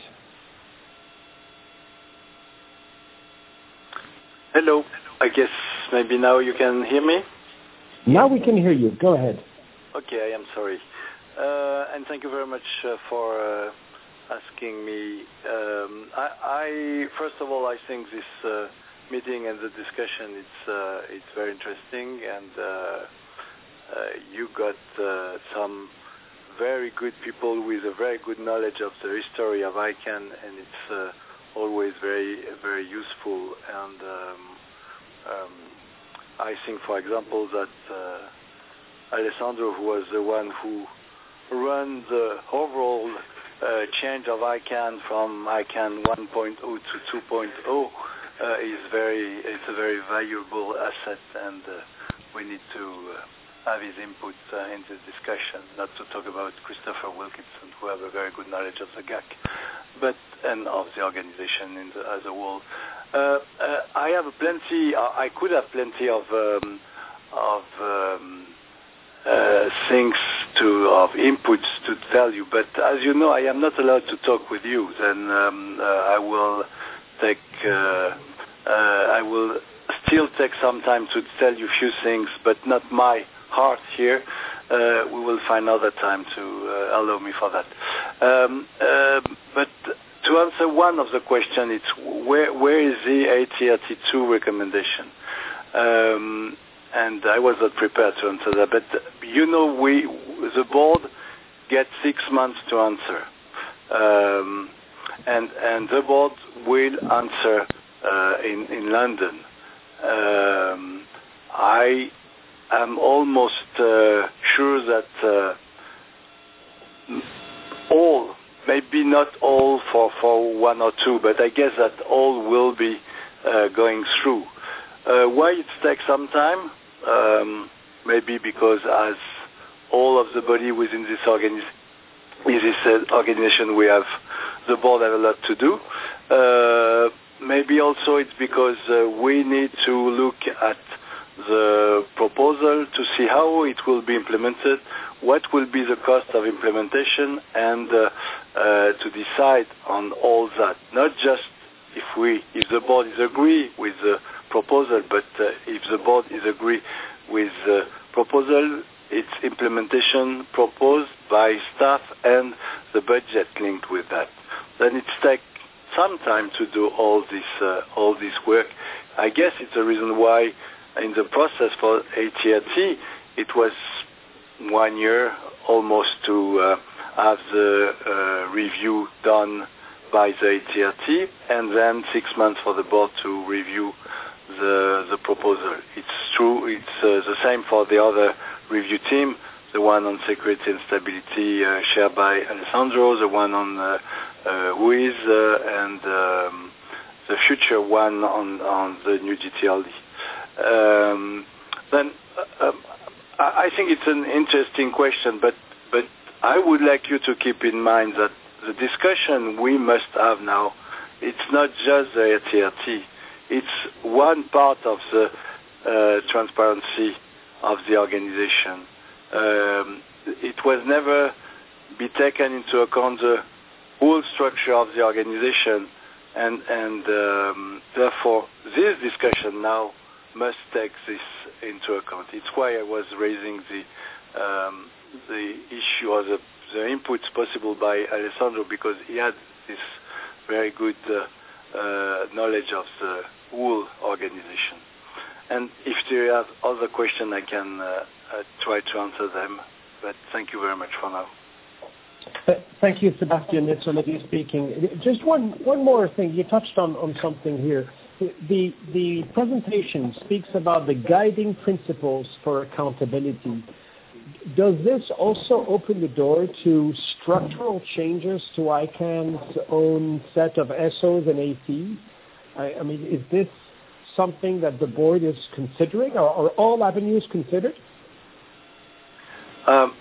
Hello. I guess maybe now you can hear me? Now we can hear you. Go ahead. Okay, I am sorry. Uh, and thank you very much uh, for uh, asking me. Um, I, I first of all, I think this uh, meeting and the discussion it's uh, it's very interesting, and uh, uh, you got uh, some very good people with a very good knowledge of the history of I CAN, and it's uh, always very very useful. And um, um, I think, for example, that uh, Alessandro, who was the one who ran the overall uh, change of I CAN from I CAN one point oh to two point oh, uh, is very, it's a very valuable asset, and uh, we need to uh, have his input uh, in this discussion, not to talk about Christopher Wilkinson, who have a very good knowledge of the G A C, but and of the organization in the, as a whole. Uh, uh, I have plenty. Uh, I could have plenty of um, of um, uh, things to of inputs to tell you, but as you know, I am not allowed to talk with you. Then um, uh, I will take. Uh, uh, I will still take some time to tell you a few things, but not my heart here. Uh, we will find other time to uh, allow me for that. Um, uh, but. To answer one of the questions, it's where, where is the A T R T two recommendation? Um, and I was not prepared to answer that. But, you know, we the board gets six months to answer. Um, and, and the board will answer uh, in, in London. Um, I am almost uh, sure that uh, all maybe not all for, for one or two, but I guess that all will be uh, going through. Uh, why it takes some time? Um, maybe because as all of the body within this, organiz- in this uh, organization, we have, the board have a lot to do. Uh, maybe also it's because uh, we need to look at the proposal to see how it will be implemented, what will be the cost of implementation, and uh, uh, to decide on all that. Not just if we, if the board is agree with the proposal, but uh, if the board is agree with the proposal, its implementation proposed by staff and the budget linked with that. Then it takes some time to do all this uh, all this work. I guess it's a reason why in the process for A T R T it was one year almost to uh, have the uh, review done by the A T R T, and then six months for the board to review the the proposal. It's true. It's uh, the same for the other review team, the one on security and stability uh, shared by Alessandro, the one on uh, uh, W I S, uh, and um, the future one on, on the new G T L D. Um, then uh, um, I think it's an interesting question, but, but I would like you to keep in mind that the discussion we must have now, it's not just the A T R T. It's one part of the uh, transparency of the organization. Um, it was never be taken into account the whole structure of the organization, and, and um, therefore this discussion now must take this into account. It's why I was raising the um, the issue or the, the inputs possible by Alessandro, because he had this very good uh, uh, knowledge of the whole organization. And if there are other questions, I can uh, uh, try to answer them. But thank you very much for now. Thank you, Sebastian. It's Olivier speaking. Just one, one more thing. You touched on, on something here. The, the presentation speaks about the guiding principles for accountability. Does this also open the door to structural changes to I CANN's own set of S Os and A Cs? I, I mean, is this something that the board is considering? Are, are all avenues considered? Um,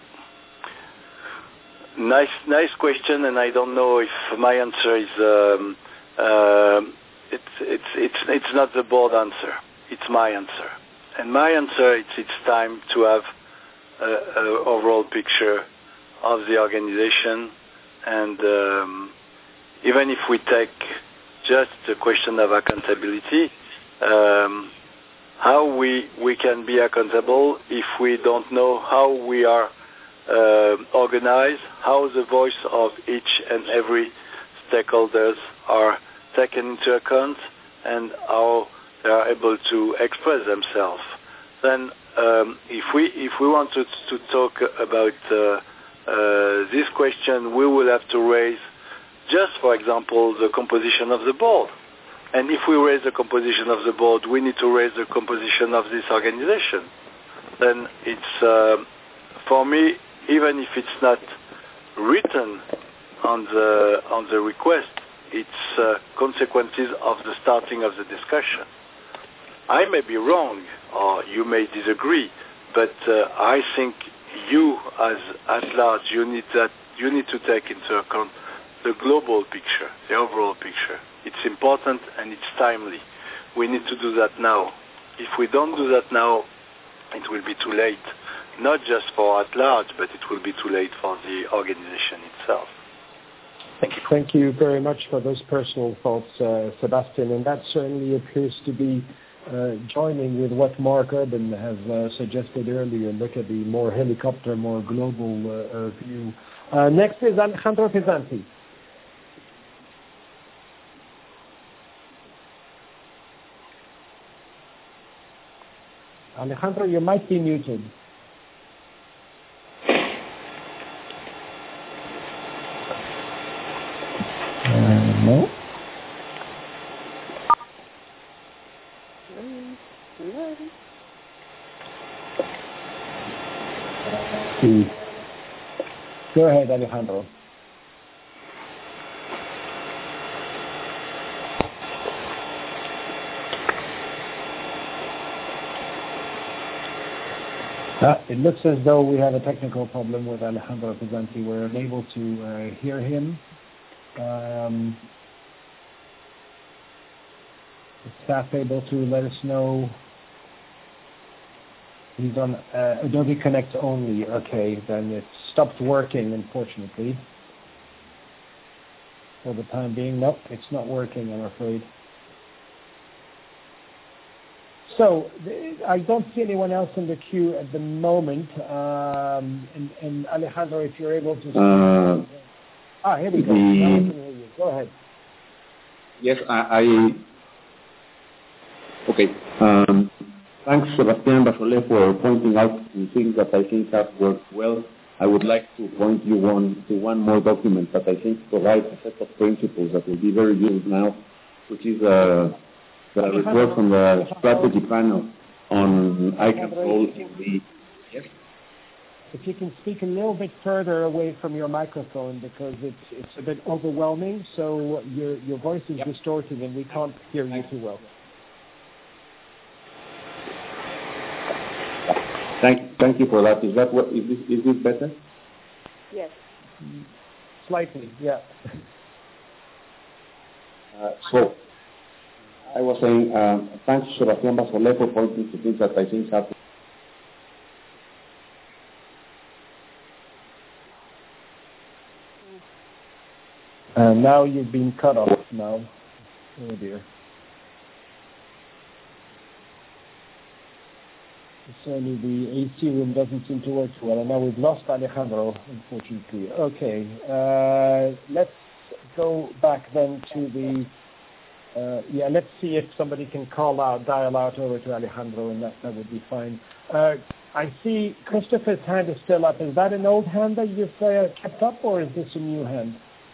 nice, nice question, and I don't know if my answer is. Um, uh, it's it's it's it's not the board answer. It's my answer, and my answer it's it's time to have an overall picture of the organization, and um, even if we take just the question of accountability, um, how we we can be accountable if we don't know how we are uh, organized, how the voice of each and every stakeholders are taken into account, and how they are able to express themselves. Then, um, if we if we want to, to talk about uh, uh, this question, we will have to raise, just for example, the composition of the board. And if we raise the composition of the board, we need to raise the composition of this organization. Then it's, uh, for me, even if it's not written on the on the request, it's uh, consequences of the starting of the discussion. I may be wrong, or you may disagree, but uh, I think you, as at large, you need that you need to take into account the global picture, the overall picture. It's important and it's timely. We need to do that now. If we don't do that now, it will be too late, not just for at large, but it will be too late for the organization itself. Thank you. Thank you very much for those personal thoughts, uh, Sebastian, and that certainly appears to be uh, joining with what Mark Urban has uh, suggested earlier, look at the more helicopter, more global uh, uh, view. Uh, next is Alejandro Pesanti. Alejandro, you might be muted. Uh, no? See. Go ahead, Alejandro. Uh, it looks as though we have a technical problem with Alejandro Pesanti. We're unable to uh, hear him. Um, is staff able to let us know? He's on uh, Adobe Connect only. Okay, then it stopped working, unfortunately. For the time being, nope, it's not working, I'm afraid. So, I don't see anyone else in the queue at the moment. Um, and, and Alejandro, if you're able to... Uh, ah, here we go. the, Now I can hear you. Go ahead. Yes, I... I okay. Um, thanks, Sebastián Bacholet, for pointing out the things that I think have worked well. I would like to point you on to one more document that I think provides a set of principles that will be very used now, which is uh, the report from the strategy panel on ICANN's role in the... Yes? If you can speak a little bit further away from your microphone, because it's it's a bit overwhelming, so your your voice is yep. distorted and we can't hear you too well. Thank, thank you for that. Is that what is this is this better? Yes. Slightly, yeah. Uh, so, I was saying, uh, thanks to Sebastián Bacholet for pointing to things that I think have. Uh, now you've been cut off. Now, oh dear. Certainly the A C room doesn't seem to work well, and now we've lost Alejandro, unfortunately. Okay, uh, let's go back then to the, uh, yeah, let's see if somebody can call out, dial out over to Alejandro, and that, that would be fine. Uh, I see Christopher's hand is still up. Is that an old hand that you've uh, kept up, or is this a new hand?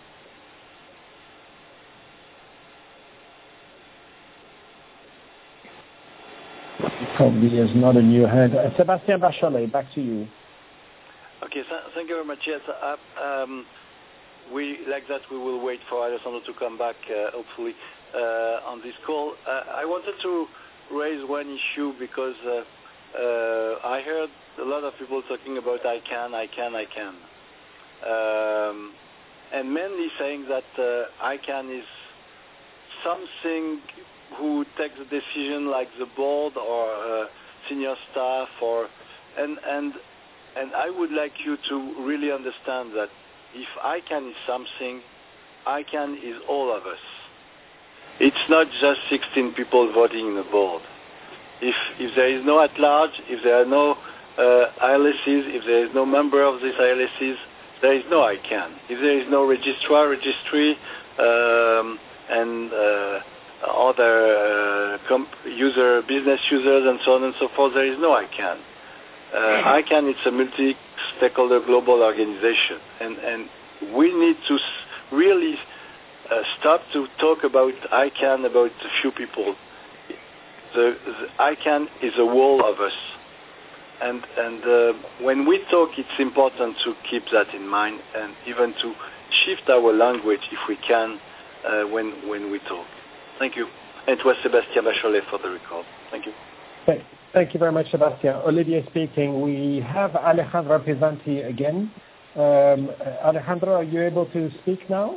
Probably is not a new hand. Uh, Sebastián Bacholet, back to you. Okay, th thank you very much. Yes, uh, um, we like that. We will wait for Alessandro to come back, uh, hopefully, uh, on this call. Uh, I wanted to raise one issue because uh, uh, I heard a lot of people talking about I can, I can, I can, um, and mainly saying that uh, I can is something who takes the decision, like the board or uh, senior staff, or and and and I would like you to really understand that if I can is something, I can is all of us. It's not just sixteen people voting in the board. If if there is no at large, if there are no uh, I L Ss, if there is no member of these I L Ss, there is no I can. If there is no registrar, registry, um, and uh, other uh, comp user, business users, and so on and so forth, there is no I can. Uh, I can, it's a multi-stakeholder global organization, and, and we need to s really uh, stop to talk about I can about a few people. The, the I can is a whole of us, and and uh, when we talk, it's important to keep that in mind, and even to shift our language if we can uh, when when we talk. Thank you. And it was Sebastián Bacholet for the record. Thank you. Thank, thank you very much, Sebastián. Olivier speaking. We have Alejandro Pesanti again. Um, Alejandro, are you able to speak now?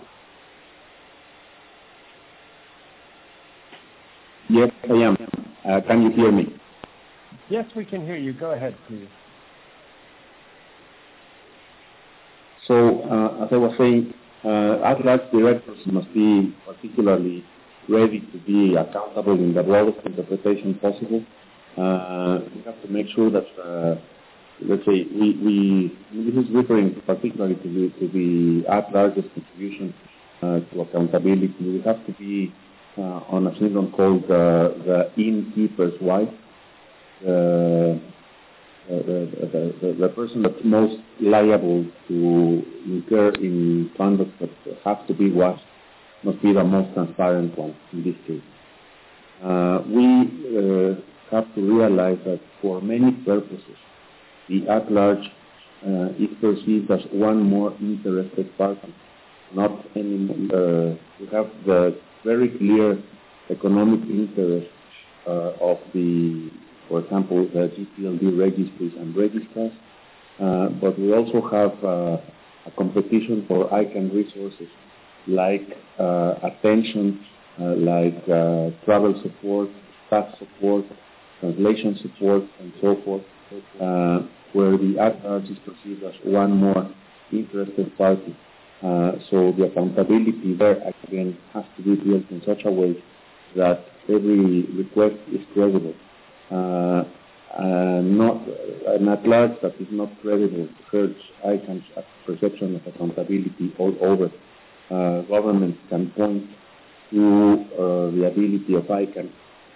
Yes, I am. Uh, can you hear me? Yes, we can hear you. Go ahead, please. So, uh, as I was saying, uh, at-large directors must be particularly ready to be accountable in the broadest interpretation possible. Uh, we have to make sure that, uh, let's say, we, we this is referring particularly to the, to the at-largest contribution uh, to accountability. We have to be uh, on a syndrome called uh, the innkeeper's wife, the, the, the, the person that's most liable to incur in conduct that has to be watched must be the most transparent one in this case. Uh, we uh, have to realize that for many purposes, the at-large uh, is perceived as one more interested party, not any. Uh, we have the very clear economic interest uh, of the, for example, the G P L D registries and registrars, uh, but we also have uh, a competition for I C A N resources, like uh, attention uh, like uh, travel support, staff support, translation support, and so forth, uh, where the at-large is perceived as one more interested party. Uh, so the accountability there, again, has to be built in such a way that every request is credible. Uh, uh, not an at-large that is not credible hurts ICANN's perception of accountability all over. Uh, governments can point to uh, the ability of ICANN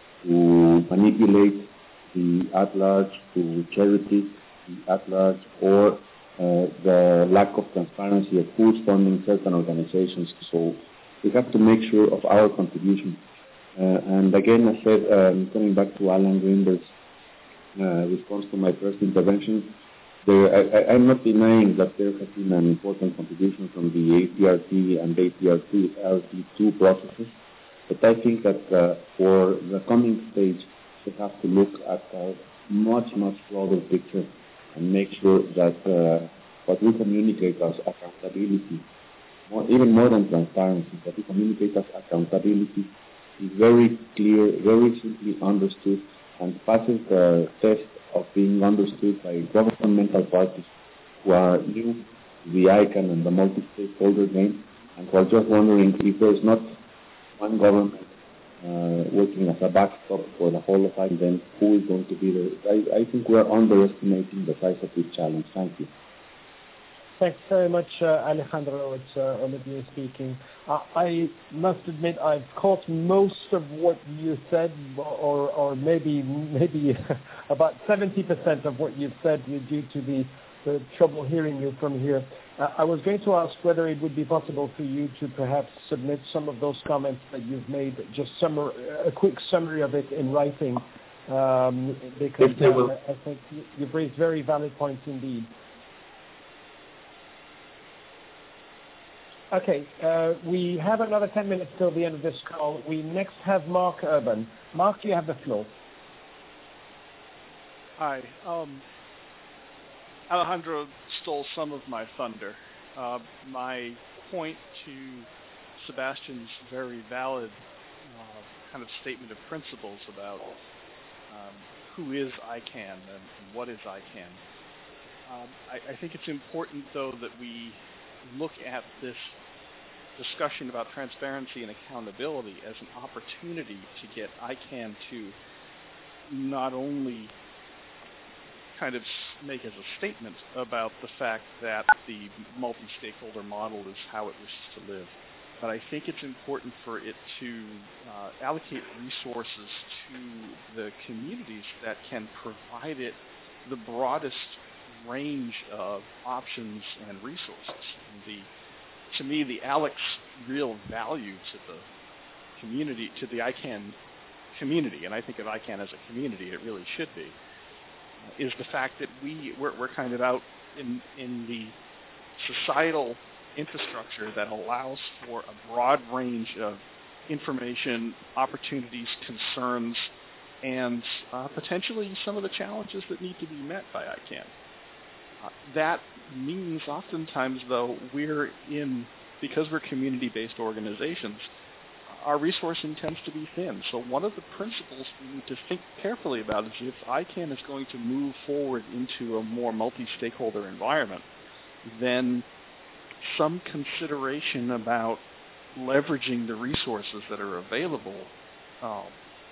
to manipulate the at-large, to cherry-pick the at-large, or uh, the lack of transparency of who's funding certain organizations. So we have to make sure of our contribution. Uh, and again, I said, um, coming back to Alan Greenberg's uh, response to my first intervention, there, I, I'm not denying that there has been an important contribution from the A T R T and A T R T two processes, but I think that uh, for the coming stage, we have to look at a much, much broader picture and make sure that uh, what we communicate as accountability, more, even more than transparency, what we communicate as accountability is very clear, very simply understood, and passes the test of being understood by governmental parties who are new to the ICANN and the multi-stakeholder game, and who are just wondering if there's not one government uh, working as a backstop for the whole of ICANN, then who is going to be there? I, I think we're underestimating the size of this challenge. Thank you. Thanks very much, uh, Alejandro. It's uh, Olivier speaking. Uh, I must admit I've caught most of what you said, or, or maybe maybe about seventy percent of what you've said due to the, the trouble hearing you from here. Uh, I was going to ask whether it would be possible for you to perhaps submit some of those comments that you've made, just summar, a quick summary of it in writing, um, because uh, I think you've raised very valid points indeed. Okay, uh, we have another ten minutes till the end of this call. We next have Mark Urban. Mark, you have the floor. Hi. Um, Alejandro stole some of my thunder. Uh, my point to Sebastian's very valid uh, kind of statement of principles about um, who is ICANN and what is ICANN. Um, I, I think it's important, though, that we look at this discussion about transparency and accountability as an opportunity to get ICANN to not only kind of make as a statement about the fact that the multi-stakeholder model is how it wishes to live, but I think it's important for it to uh, allocate resources to the communities that can provide it the broadest range of options and resources. And the, to me, the ALEC's real value to the community, to the ICANN community, and I think of ICANN as a community, it really should be, uh, is the fact that we, we're, we're kind of out in, in the societal infrastructure that allows for a broad range of information, opportunities, concerns, and uh, potentially some of the challenges that need to be met by ICANN. Uh, that means oftentimes, though, we're in, because we're community-based organizations, our resourcing tends to be thin. So one of the principles we need to think carefully about is if ICANN is going to move forward into a more multi-stakeholder environment, then some consideration about leveraging the resources that are available um,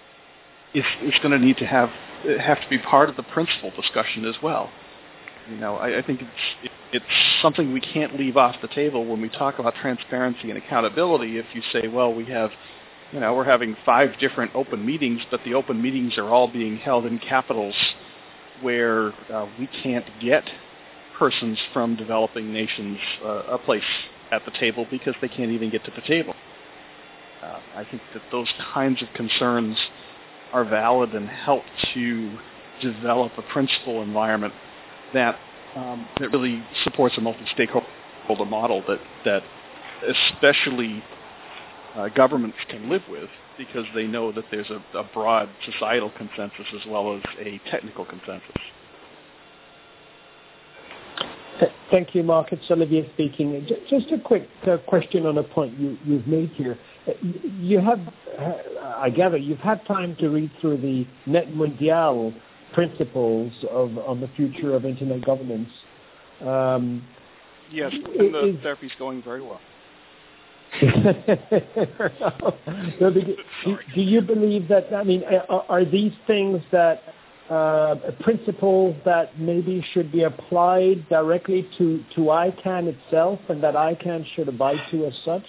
is, is going to need to have have to be part of the principal discussion as well. You know, I, I think it's it, it's something we can't leave off the table when we talk about transparency and accountability. If you say, well, we have, you know, we're having five different open meetings, but the open meetings are all being held in capitals where uh, we can't get persons from developing nations uh, a place at the table because they can't even get to the table. Uh, I think that those kinds of concerns are valid and help to develop a principal environment that um, that really supports a multi-stakeholder model that that especially uh, governments can live with, because they know that there's a, a broad societal consensus as well as a technical consensus. Thank you, Mark. It's Olivier speaking. Just a quick uh, question on a point you, you've made here. You have, uh, I gather, you've had time to read through the Net Mondial principles of on the future of internet governance. Um, yes, and the is, therapy's going very well. do, do you believe that? I mean, are, are these things that? Uh, principles that maybe should be applied directly to, to ICANN itself and that ICANN should abide to as such?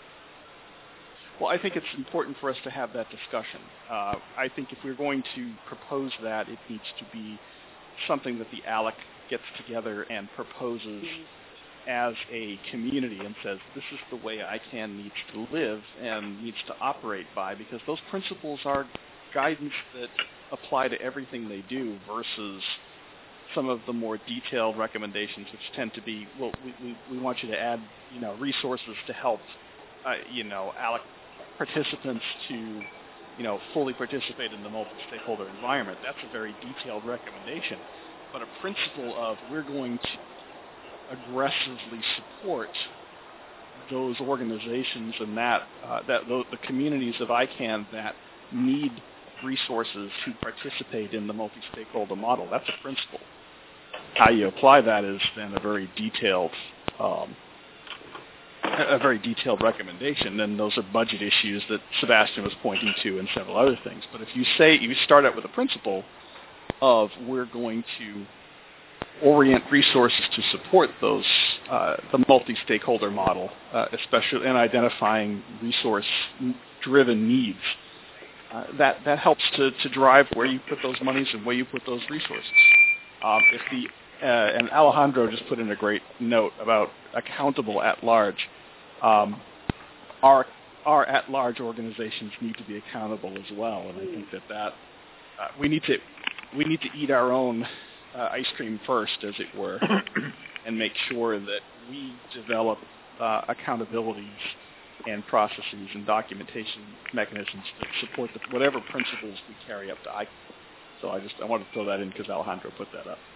Well, I think it's important for us to have that discussion. Uh, I think if we're going to propose that, it needs to be something that the A L E C gets together and proposes as a community and says, this is the way ICANN needs to live and needs to operate by, because those principles are guidance that apply to everything they do versus some of the more detailed recommendations, which tend to be, well, we, we, we want you to add, you know, resources to help, uh, you know, A L E C participants to, you know, fully participate in the multi-stakeholder environment. That's a very detailed recommendation. But a principle of we're going to aggressively support those organizations and that, uh, that the, the communities of ICANN that need resources to participate in the multi-stakeholder model. That's a principle. How you apply that is then a very detailed, um, a very detailed recommendation. And those are budget issues that Sebastian was pointing to and several other things. But if you say you start out with a principle of we're going to orient resources to support those uh, the multi-stakeholder model, uh, especially in identifying resource-driven needs. Uh, that that helps to, to drive where you put those monies and where you put those resources. Um, if the uh, and Alejandro just put in a great note about accountable at large. Um, our our at large organizations need to be accountable as well, and I think that that uh, we need to we need to eat our own uh, ice cream first, as it were, and make sure that we develop uh, accountabilities and processes and documentation mechanisms that support the, whatever principles we carry up to ICANN. So I just I wanted to throw that in because Alejandro put that up.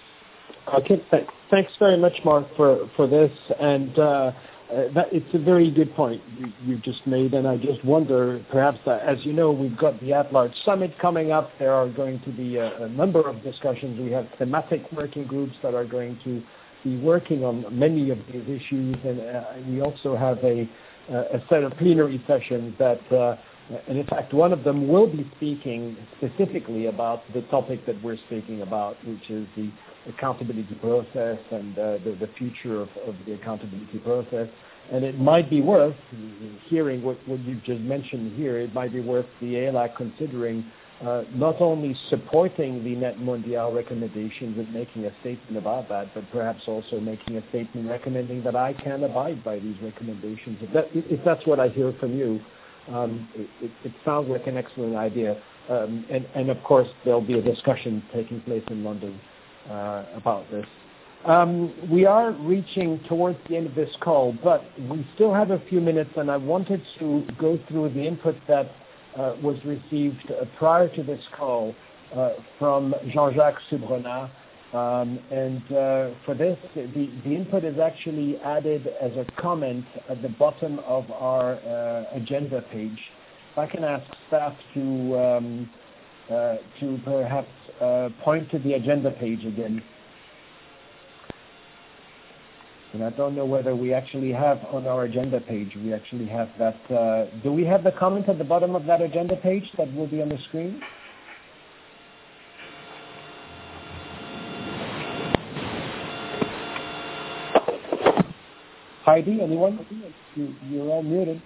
Okay, th- thanks very much, Mark, for, for this. And uh, uh, that, it's a very good point you, you just made. And I just wonder, perhaps, uh, as you know, we've got the At-Large Summit coming up. There are going to be a, a number of discussions. We have thematic working groups that are going to be working on many of these issues. And uh, we also have a Uh, a set of plenary sessions that, uh, and in fact, one of them will be speaking specifically about the topic that we're speaking about, which is the accountability process and uh, the, the future of, of the accountability process. And it might be worth, hearing what, what you've just mentioned here, it might be worth the A L A C considering uh, not only supporting the Net Mondial recommendations and making a statement about that, but perhaps also making a statement recommending that I can abide by these recommendations. If, that, if that's what I hear from you, um, it, it, it sounds like an excellent idea. Um, and, and of course, there'll be a discussion taking place in London uh, about this. Um, we are reaching towards the end of this call, but we still have a few minutes, and I wanted to go through the input that Uh, was received uh, prior to this call uh, from Jean-Jacques Subrenat. Um, and uh, for this, the, the input is actually added as a comment at the bottom of our uh, agenda page. If I can ask staff to, um, uh, to perhaps uh, point to the agenda page again. And I don't know whether we actually have on our agenda page, we actually have that. Uh, do we have the comment at the bottom of that agenda page that will be on the screen? Heidi, anyone? You, you're all muted.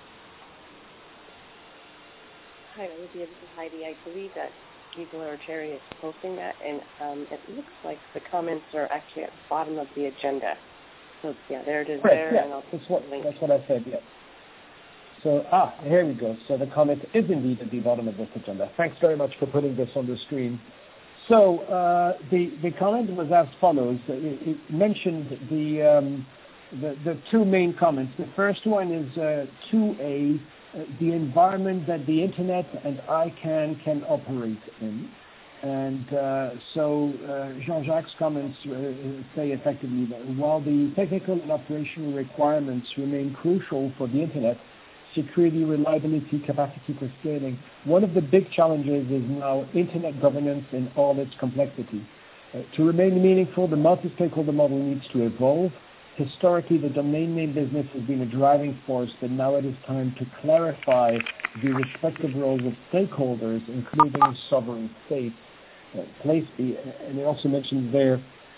Hi, Olivia. This is Heidi. I believe that Eagle or Jerry is posting that, and um, it looks like the comments are actually at the bottom of the agenda. So, yeah, there it is. Right, there, yeah, and I'll that's what, that's what I said, yeah. So, ah, here we go. So the comment is indeed at the bottom of this agenda. Thanks very much for putting this on the screen. So uh, the, the comment was as follows. It, it mentioned the, um, the, the two main comments. The first one is uh, two A, uh, the environment that the Internet and ICANN can operate in. And uh, so uh, Jean-Jacques' comments uh, say effectively that while the technical and operational requirements remain crucial for the Internet, security, reliability, capacity for scaling, one of the big challenges is now Internet governance in all its complexity. Uh, to remain meaningful, the multi-stakeholder model needs to evolve. Historically, the domain name business has been a driving force, but now it is time to clarify the respective roles of stakeholders, including sovereign states. Uh, place the, and it also mentions there,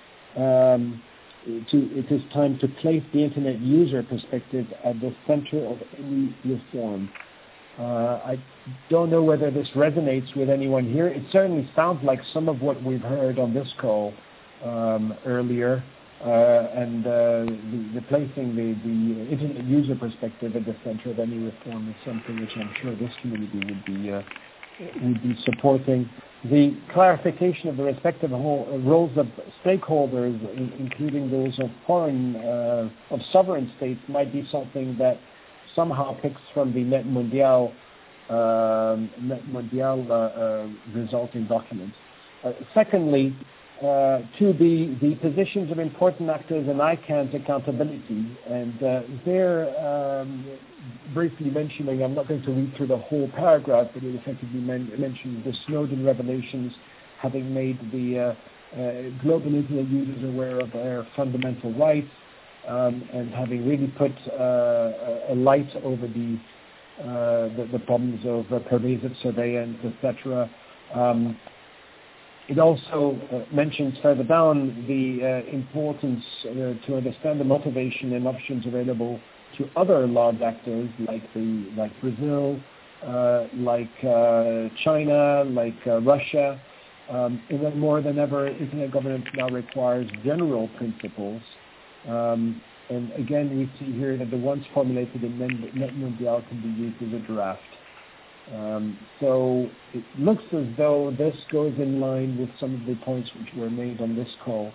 um, to, it is time to place the Internet user perspective at the center of any reform. Uh, I don't know whether this resonates with anyone here. It certainly sounds like some of what we've heard on this call um, earlier. Uh, and uh, the, the placing the, the Internet user perspective at the center of any reform is something which I'm sure this community would be uh, would be supporting. The clarification of the respective whole, uh, roles of stakeholders, in, including those of foreign uh, of sovereign states, might be something that somehow picks from the Net Mondial uh, Net Mondial uh, uh, resulting documents. Uh, secondly. Uh, to the, the positions of important actors and I CAN's accountability. And uh, they're um, briefly mentioning, I'm not going to read through the whole paragraph, but it effectively men- mentions the Snowden revelations having made the uh, uh, global Internet users aware of their fundamental rights um, and having really put uh, a light over the, uh, the, the problems of uh, pervasive surveillance, et cetera. Um, It also uh, mentions further down the uh, importance uh, to understand the motivation and options available to other large actors like the like Brazil, uh, like uh, China, like uh, Russia. Um, and then more than ever, Internet governance now requires general principles. Um, and again, we see here that the ones formulated in Net Mondial can be used as a draft. Um, so it looks as though this goes in line with some of the points which were made on this call,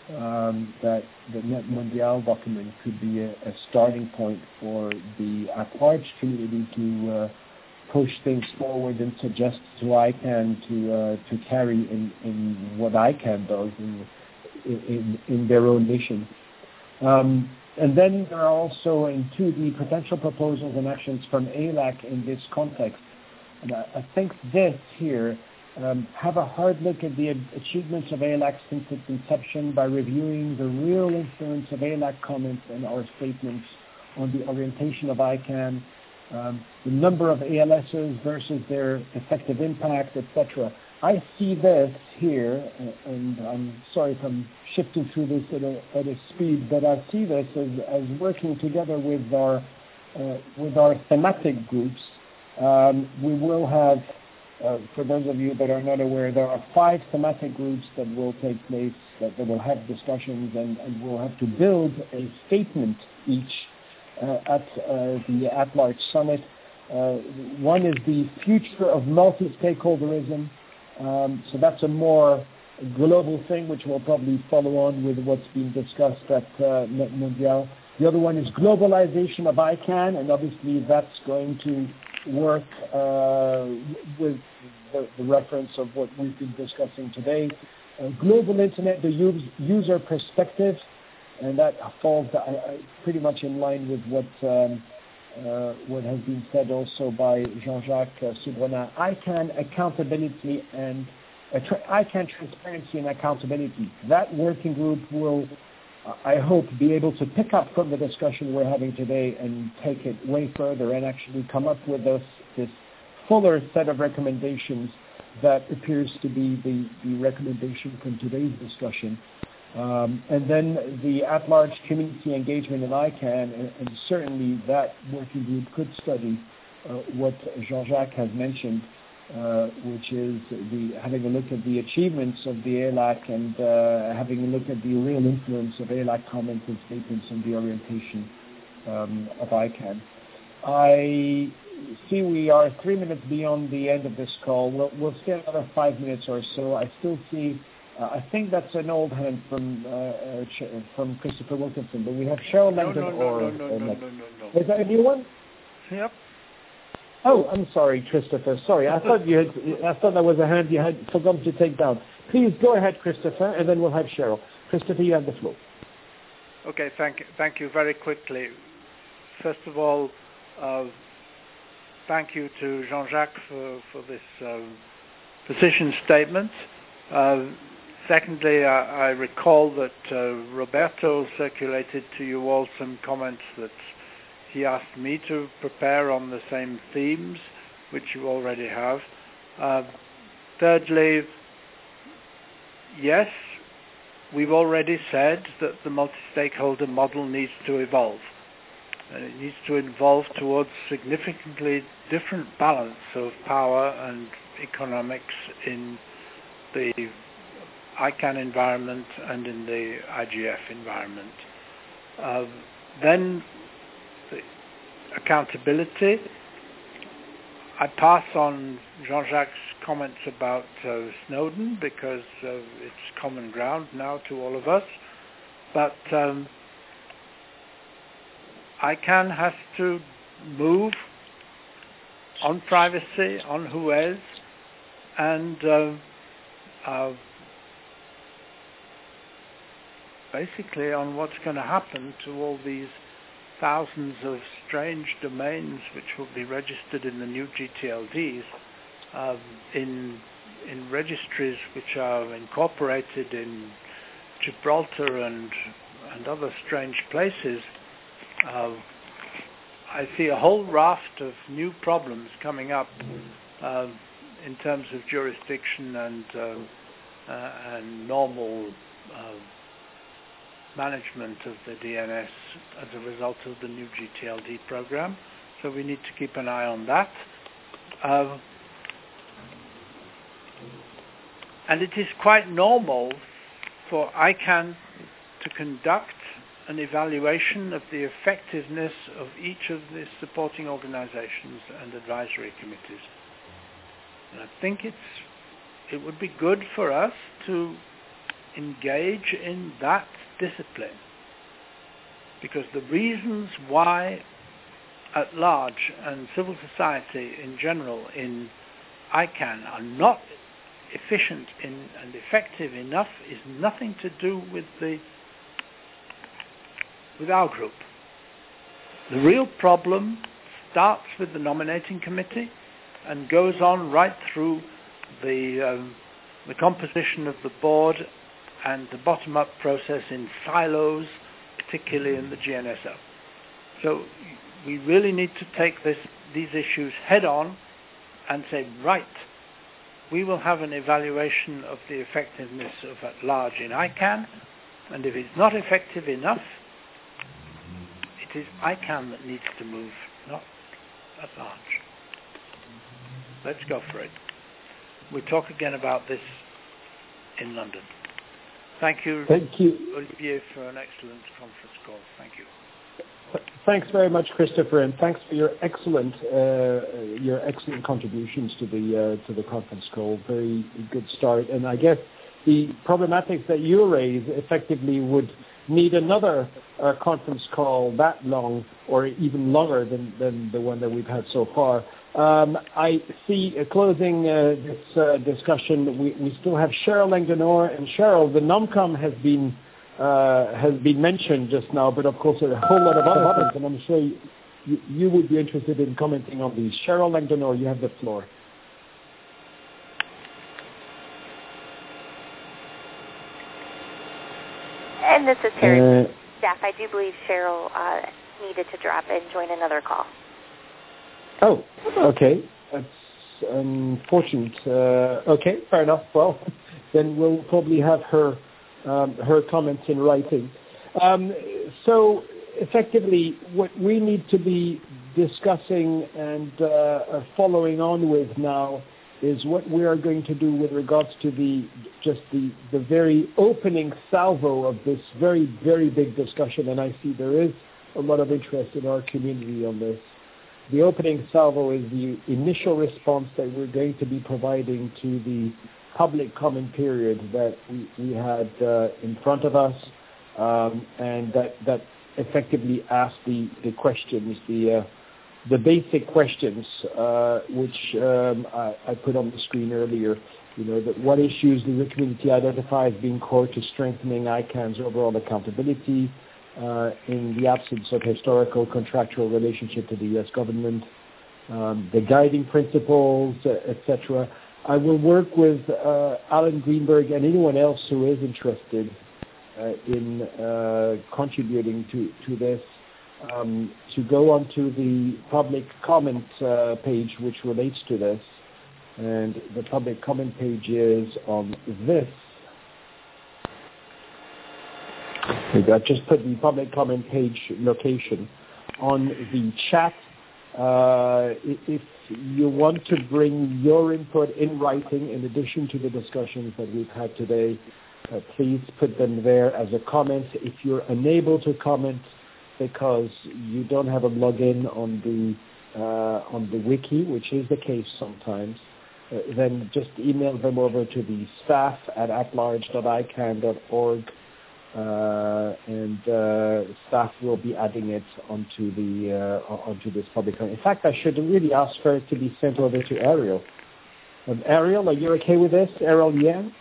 um, that the Net Mondial document could be a, a starting point for the at-large community to uh, push things forward and suggest to I CAN to uh, to carry in, in what I CAN does in, in, in their own mission. Um, and then there are also into the potential proposals and actions from A L A C in this context. And I, I think this here, um, have a hard look at the achievements of A L A C since its inception by reviewing the real influence of A L A C comments and our statements on the orientation of I CAN, um, the number of A L Ss versus their effective impact, et cetera. I see this here, and I'm sorry if I'm shifting through this at a, at a speed, but I see this as, as working together with our uh, with our thematic groups. Um, we will have, uh, for those of you that are not aware, there are five thematic groups that will take place, that, that will have discussions, and, and we'll have to build a statement each uh, at uh, the at-large summit. Uh, one is the future of multi-stakeholderism. Um, so that's a more global thing, which will probably follow on with what's being discussed at uh, Net Mondial. The other one is globalization of I CAN, and obviously that's going to work uh, with the, the reference of what we've been discussing today. Uh, global Internet, the use, user perspective, and that falls uh, pretty much in line with what um, uh, what has been said also by Jean-Jacques uh, Soubrana. I CAN accountability and uh, tra- I CAN transparency and accountability. That working group will, I hope, be able to pick up from the discussion we're having today and take it way further and actually come up with this, this fuller set of recommendations that appears to be the, the recommendation from today's discussion. Um, and then the at-large community engagement in I CAN, and, and certainly that working group could study uh, what Jean-Jacques has mentioned, Uh, which is the having a look at the achievements of the A L A C and uh, having a look at the real influence of A L A C comments and statements on the orientation um, of I CAN. I see we are three minutes beyond the end of this call. We'll, we'll stay another five minutes or so. I still see, uh, I think that's an old hand from uh, uh, Ch- from Christopher Wilkinson, but we have Cheryl no, Langdon no, no, or... no, no, or no, Mike. no, no, no. Is that a new one? Yep. Oh, I'm sorry, Christopher. Sorry, I thought you had. I thought that was a hand you had forgotten to take down. Please go ahead, Christopher, and then we'll have Cheryl. Christopher, you have the floor. Okay, thank you. Thank you very quickly. First of all, uh, thank you to Jean-Jacques for, for this um, position statement. Uh, secondly, I, I recall that uh, Roberto circulated to you all some comments that he asked me to prepare on the same themes, which you already have. Uh, thirdly, yes, we've already said that the multi-stakeholder model needs to evolve. And it needs to evolve towards significantly different balance of power and economics in the I CAN environment and in the I G F environment. Uh, then the accountability. I pass on Jean-Jacques' comments about uh, Snowden because uh, it's common ground now to all of us. But um, I CAN has to move on privacy, on W H O E S, and uh, uh, basically on what's going to happen to all these thousands of strange domains which will be registered in the new G T L Ds um, in in registries which are incorporated in Gibraltar and and other strange places. Uh, I see a whole raft of new problems coming up uh, in terms of jurisdiction and uh, uh, and normal uh, management of the D N S as a result of the new G T L D program. So we need to keep an eye on that. Uh, and it is quite normal for I CAN to conduct an evaluation of the effectiveness of each of the supporting organizations and advisory committees. And I think it's it would be good for us to engage in that discipline, because the reasons why at large and civil society in general in I CAN are not efficient in, and effective enough is nothing to do with the with our group. The real problem starts with the nominating committee and goes on right through the um, the composition of the board and the bottom-up process in silos, particularly in the G N S O. So we really need to take this, these issues head-on and say, right, we will have an evaluation of the effectiveness of at large in I CAN, and if it's not effective enough, it is I CAN that needs to move, not at large. Let's go for it. We'll talk again about this in London. Thank you, Thank you, Olivier, for an excellent conference call. Thank you. Thanks very much, Christopher, and thanks for your excellent uh, your excellent contributions to the uh, to the conference call. Very good start. And I guess the problematics that you raise effectively would need another uh, conference call that long, or even longer than, than the one that we've had so far. Um, I see uh, closing uh, this uh, discussion. We, we still have Cheryl Langdonor, and Cheryl, the NOMCOM has been uh, has been mentioned just now, but of course there are a whole lot of other things, and I'm sure you, you, you would be interested in commenting on these. Cheryl Langdonor, you have the floor. And this is Terry. Uh, Staff, I do believe Cheryl uh, needed to drop and join another call. Oh, okay. That's unfortunate. Uh, okay, fair enough. Well, then we'll probably have her um, her comments in writing. Um, so, effectively, what we need to be discussing and uh, following on with now is what we are going to do with regards to the just the, the very opening salvo of this very, very big discussion, and I see there is a lot of interest in our community on this. The opening salvo is the initial response that we're going to be providing to the public comment period that we, we had uh, in front of us, um, and that, that effectively asked the, the questions, the uh, the basic questions, uh, which um, I, I put on the screen earlier. You know, that what issues does the community identify as being core to strengthening I CAN's overall accountability uh, in the absence of historical contractual relationship to the U S government, um, the guiding principles, uh, et cetera. I will work with uh, Alan Greenberg and anyone else who is interested uh, in uh, contributing to, to this um, to go onto the public comment uh, page which relates to this. And the public comment page is on this. I just put the public comment page location on the chat. Uh, if you want to bring your input in writing in addition to the discussions that we've had today, uh, please put them there as a comment. If you're unable to comment because you don't have a login on the uh, on the wiki, which is the case sometimes, uh, then just email them over to the staff at at large dot i can dot org. Uh, and uh, staff will be adding it onto the uh, onto this public comment. In fact, I should really ask for it to be sent over to Ariel. Um, Ariel, are you okay with this? Ariel Liang?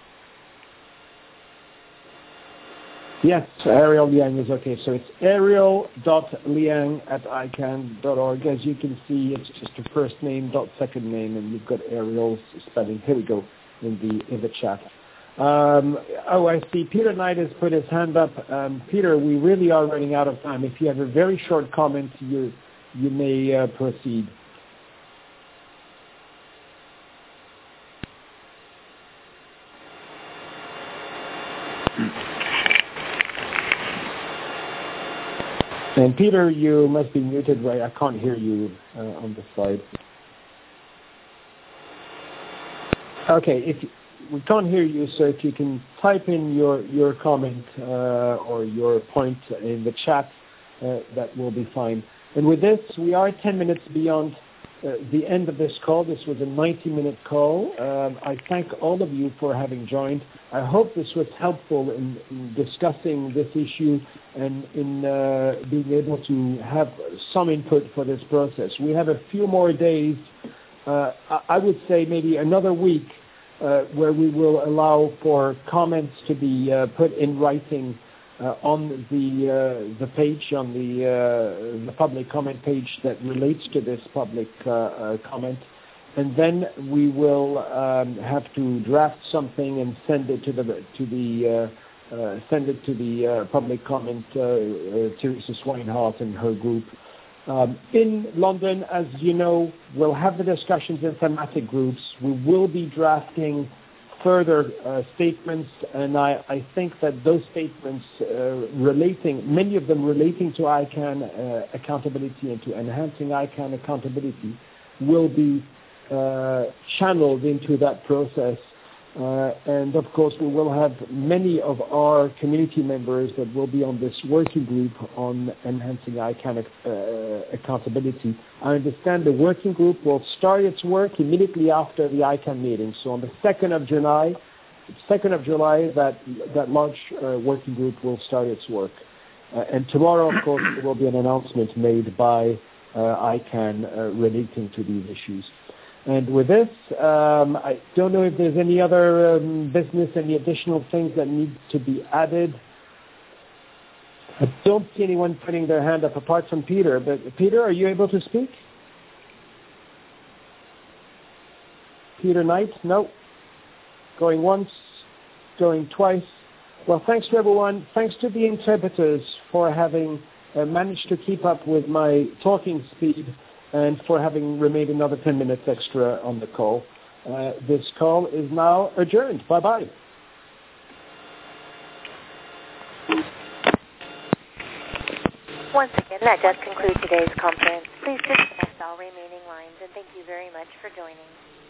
Yes, Ariel Liang is okay. So it's ariel dot liang at i can dot org. As you can see, it's just a first name dot second name, and you've got Ariel's spelling. Here we go in the in the chat. Um, oh, I see Peter Knight has put his hand up. Um, Peter, we really are running out of time. If you have a very short comment, you you may uh, proceed. And Peter, you must be muted, right? I can't hear you uh, on the slide. Okay, if we can't hear you, so if you can type in your, your comment uh, or your point in the chat, uh, that will be fine. And with this, we are ten minutes beyond uh, the end of this call. This was a ninety-minute call. Um, I thank all of you for having joined. I hope this was helpful in, in discussing this issue and in uh, being able to have some input for this process. We have a few more days, uh, I would say maybe another week, Uh, where we will allow for comments to be uh, put in writing uh, on the uh, the page, on the uh, the public comment page that relates to this public uh, uh, comment, and then we will um, have to draft something and send it to the to the uh, uh, send it to the uh, public comment uh, uh, Teresa Swinehart and her group. Um, in London, as you know, we'll have the discussions in thematic groups. We will be drafting further uh, statements, and I, I think that those statements uh, relating, many of them relating to I CAN uh, accountability and to enhancing I CAN accountability, will be uh, channeled into that process. Uh, and of course, we will have many of our community members that will be on this working group on enhancing I CAN uh, accountability. I understand the working group will start its work immediately after the I CAN meeting. So on the second of July, second of July, that that large uh, working group will start its work. Uh, and tomorrow, of course, there will be an announcement made by uh, I CAN uh, relating to these issues. And with this, um, I don't know if there's any other um, business, any additional things that need to be added. I don't see anyone putting their hand up apart from Peter. But Peter, are you able to speak? Peter Knight? No. Going once, going twice. Well, thanks to everyone. Thanks to the interpreters for having uh, managed to keep up with my talking speed, and for having remained another ten minutes extra on the call. Uh, this call is now adjourned. Bye-bye. Once again, that does conclude today's conference. Please disconnect all remaining lines, and thank you very much for joining.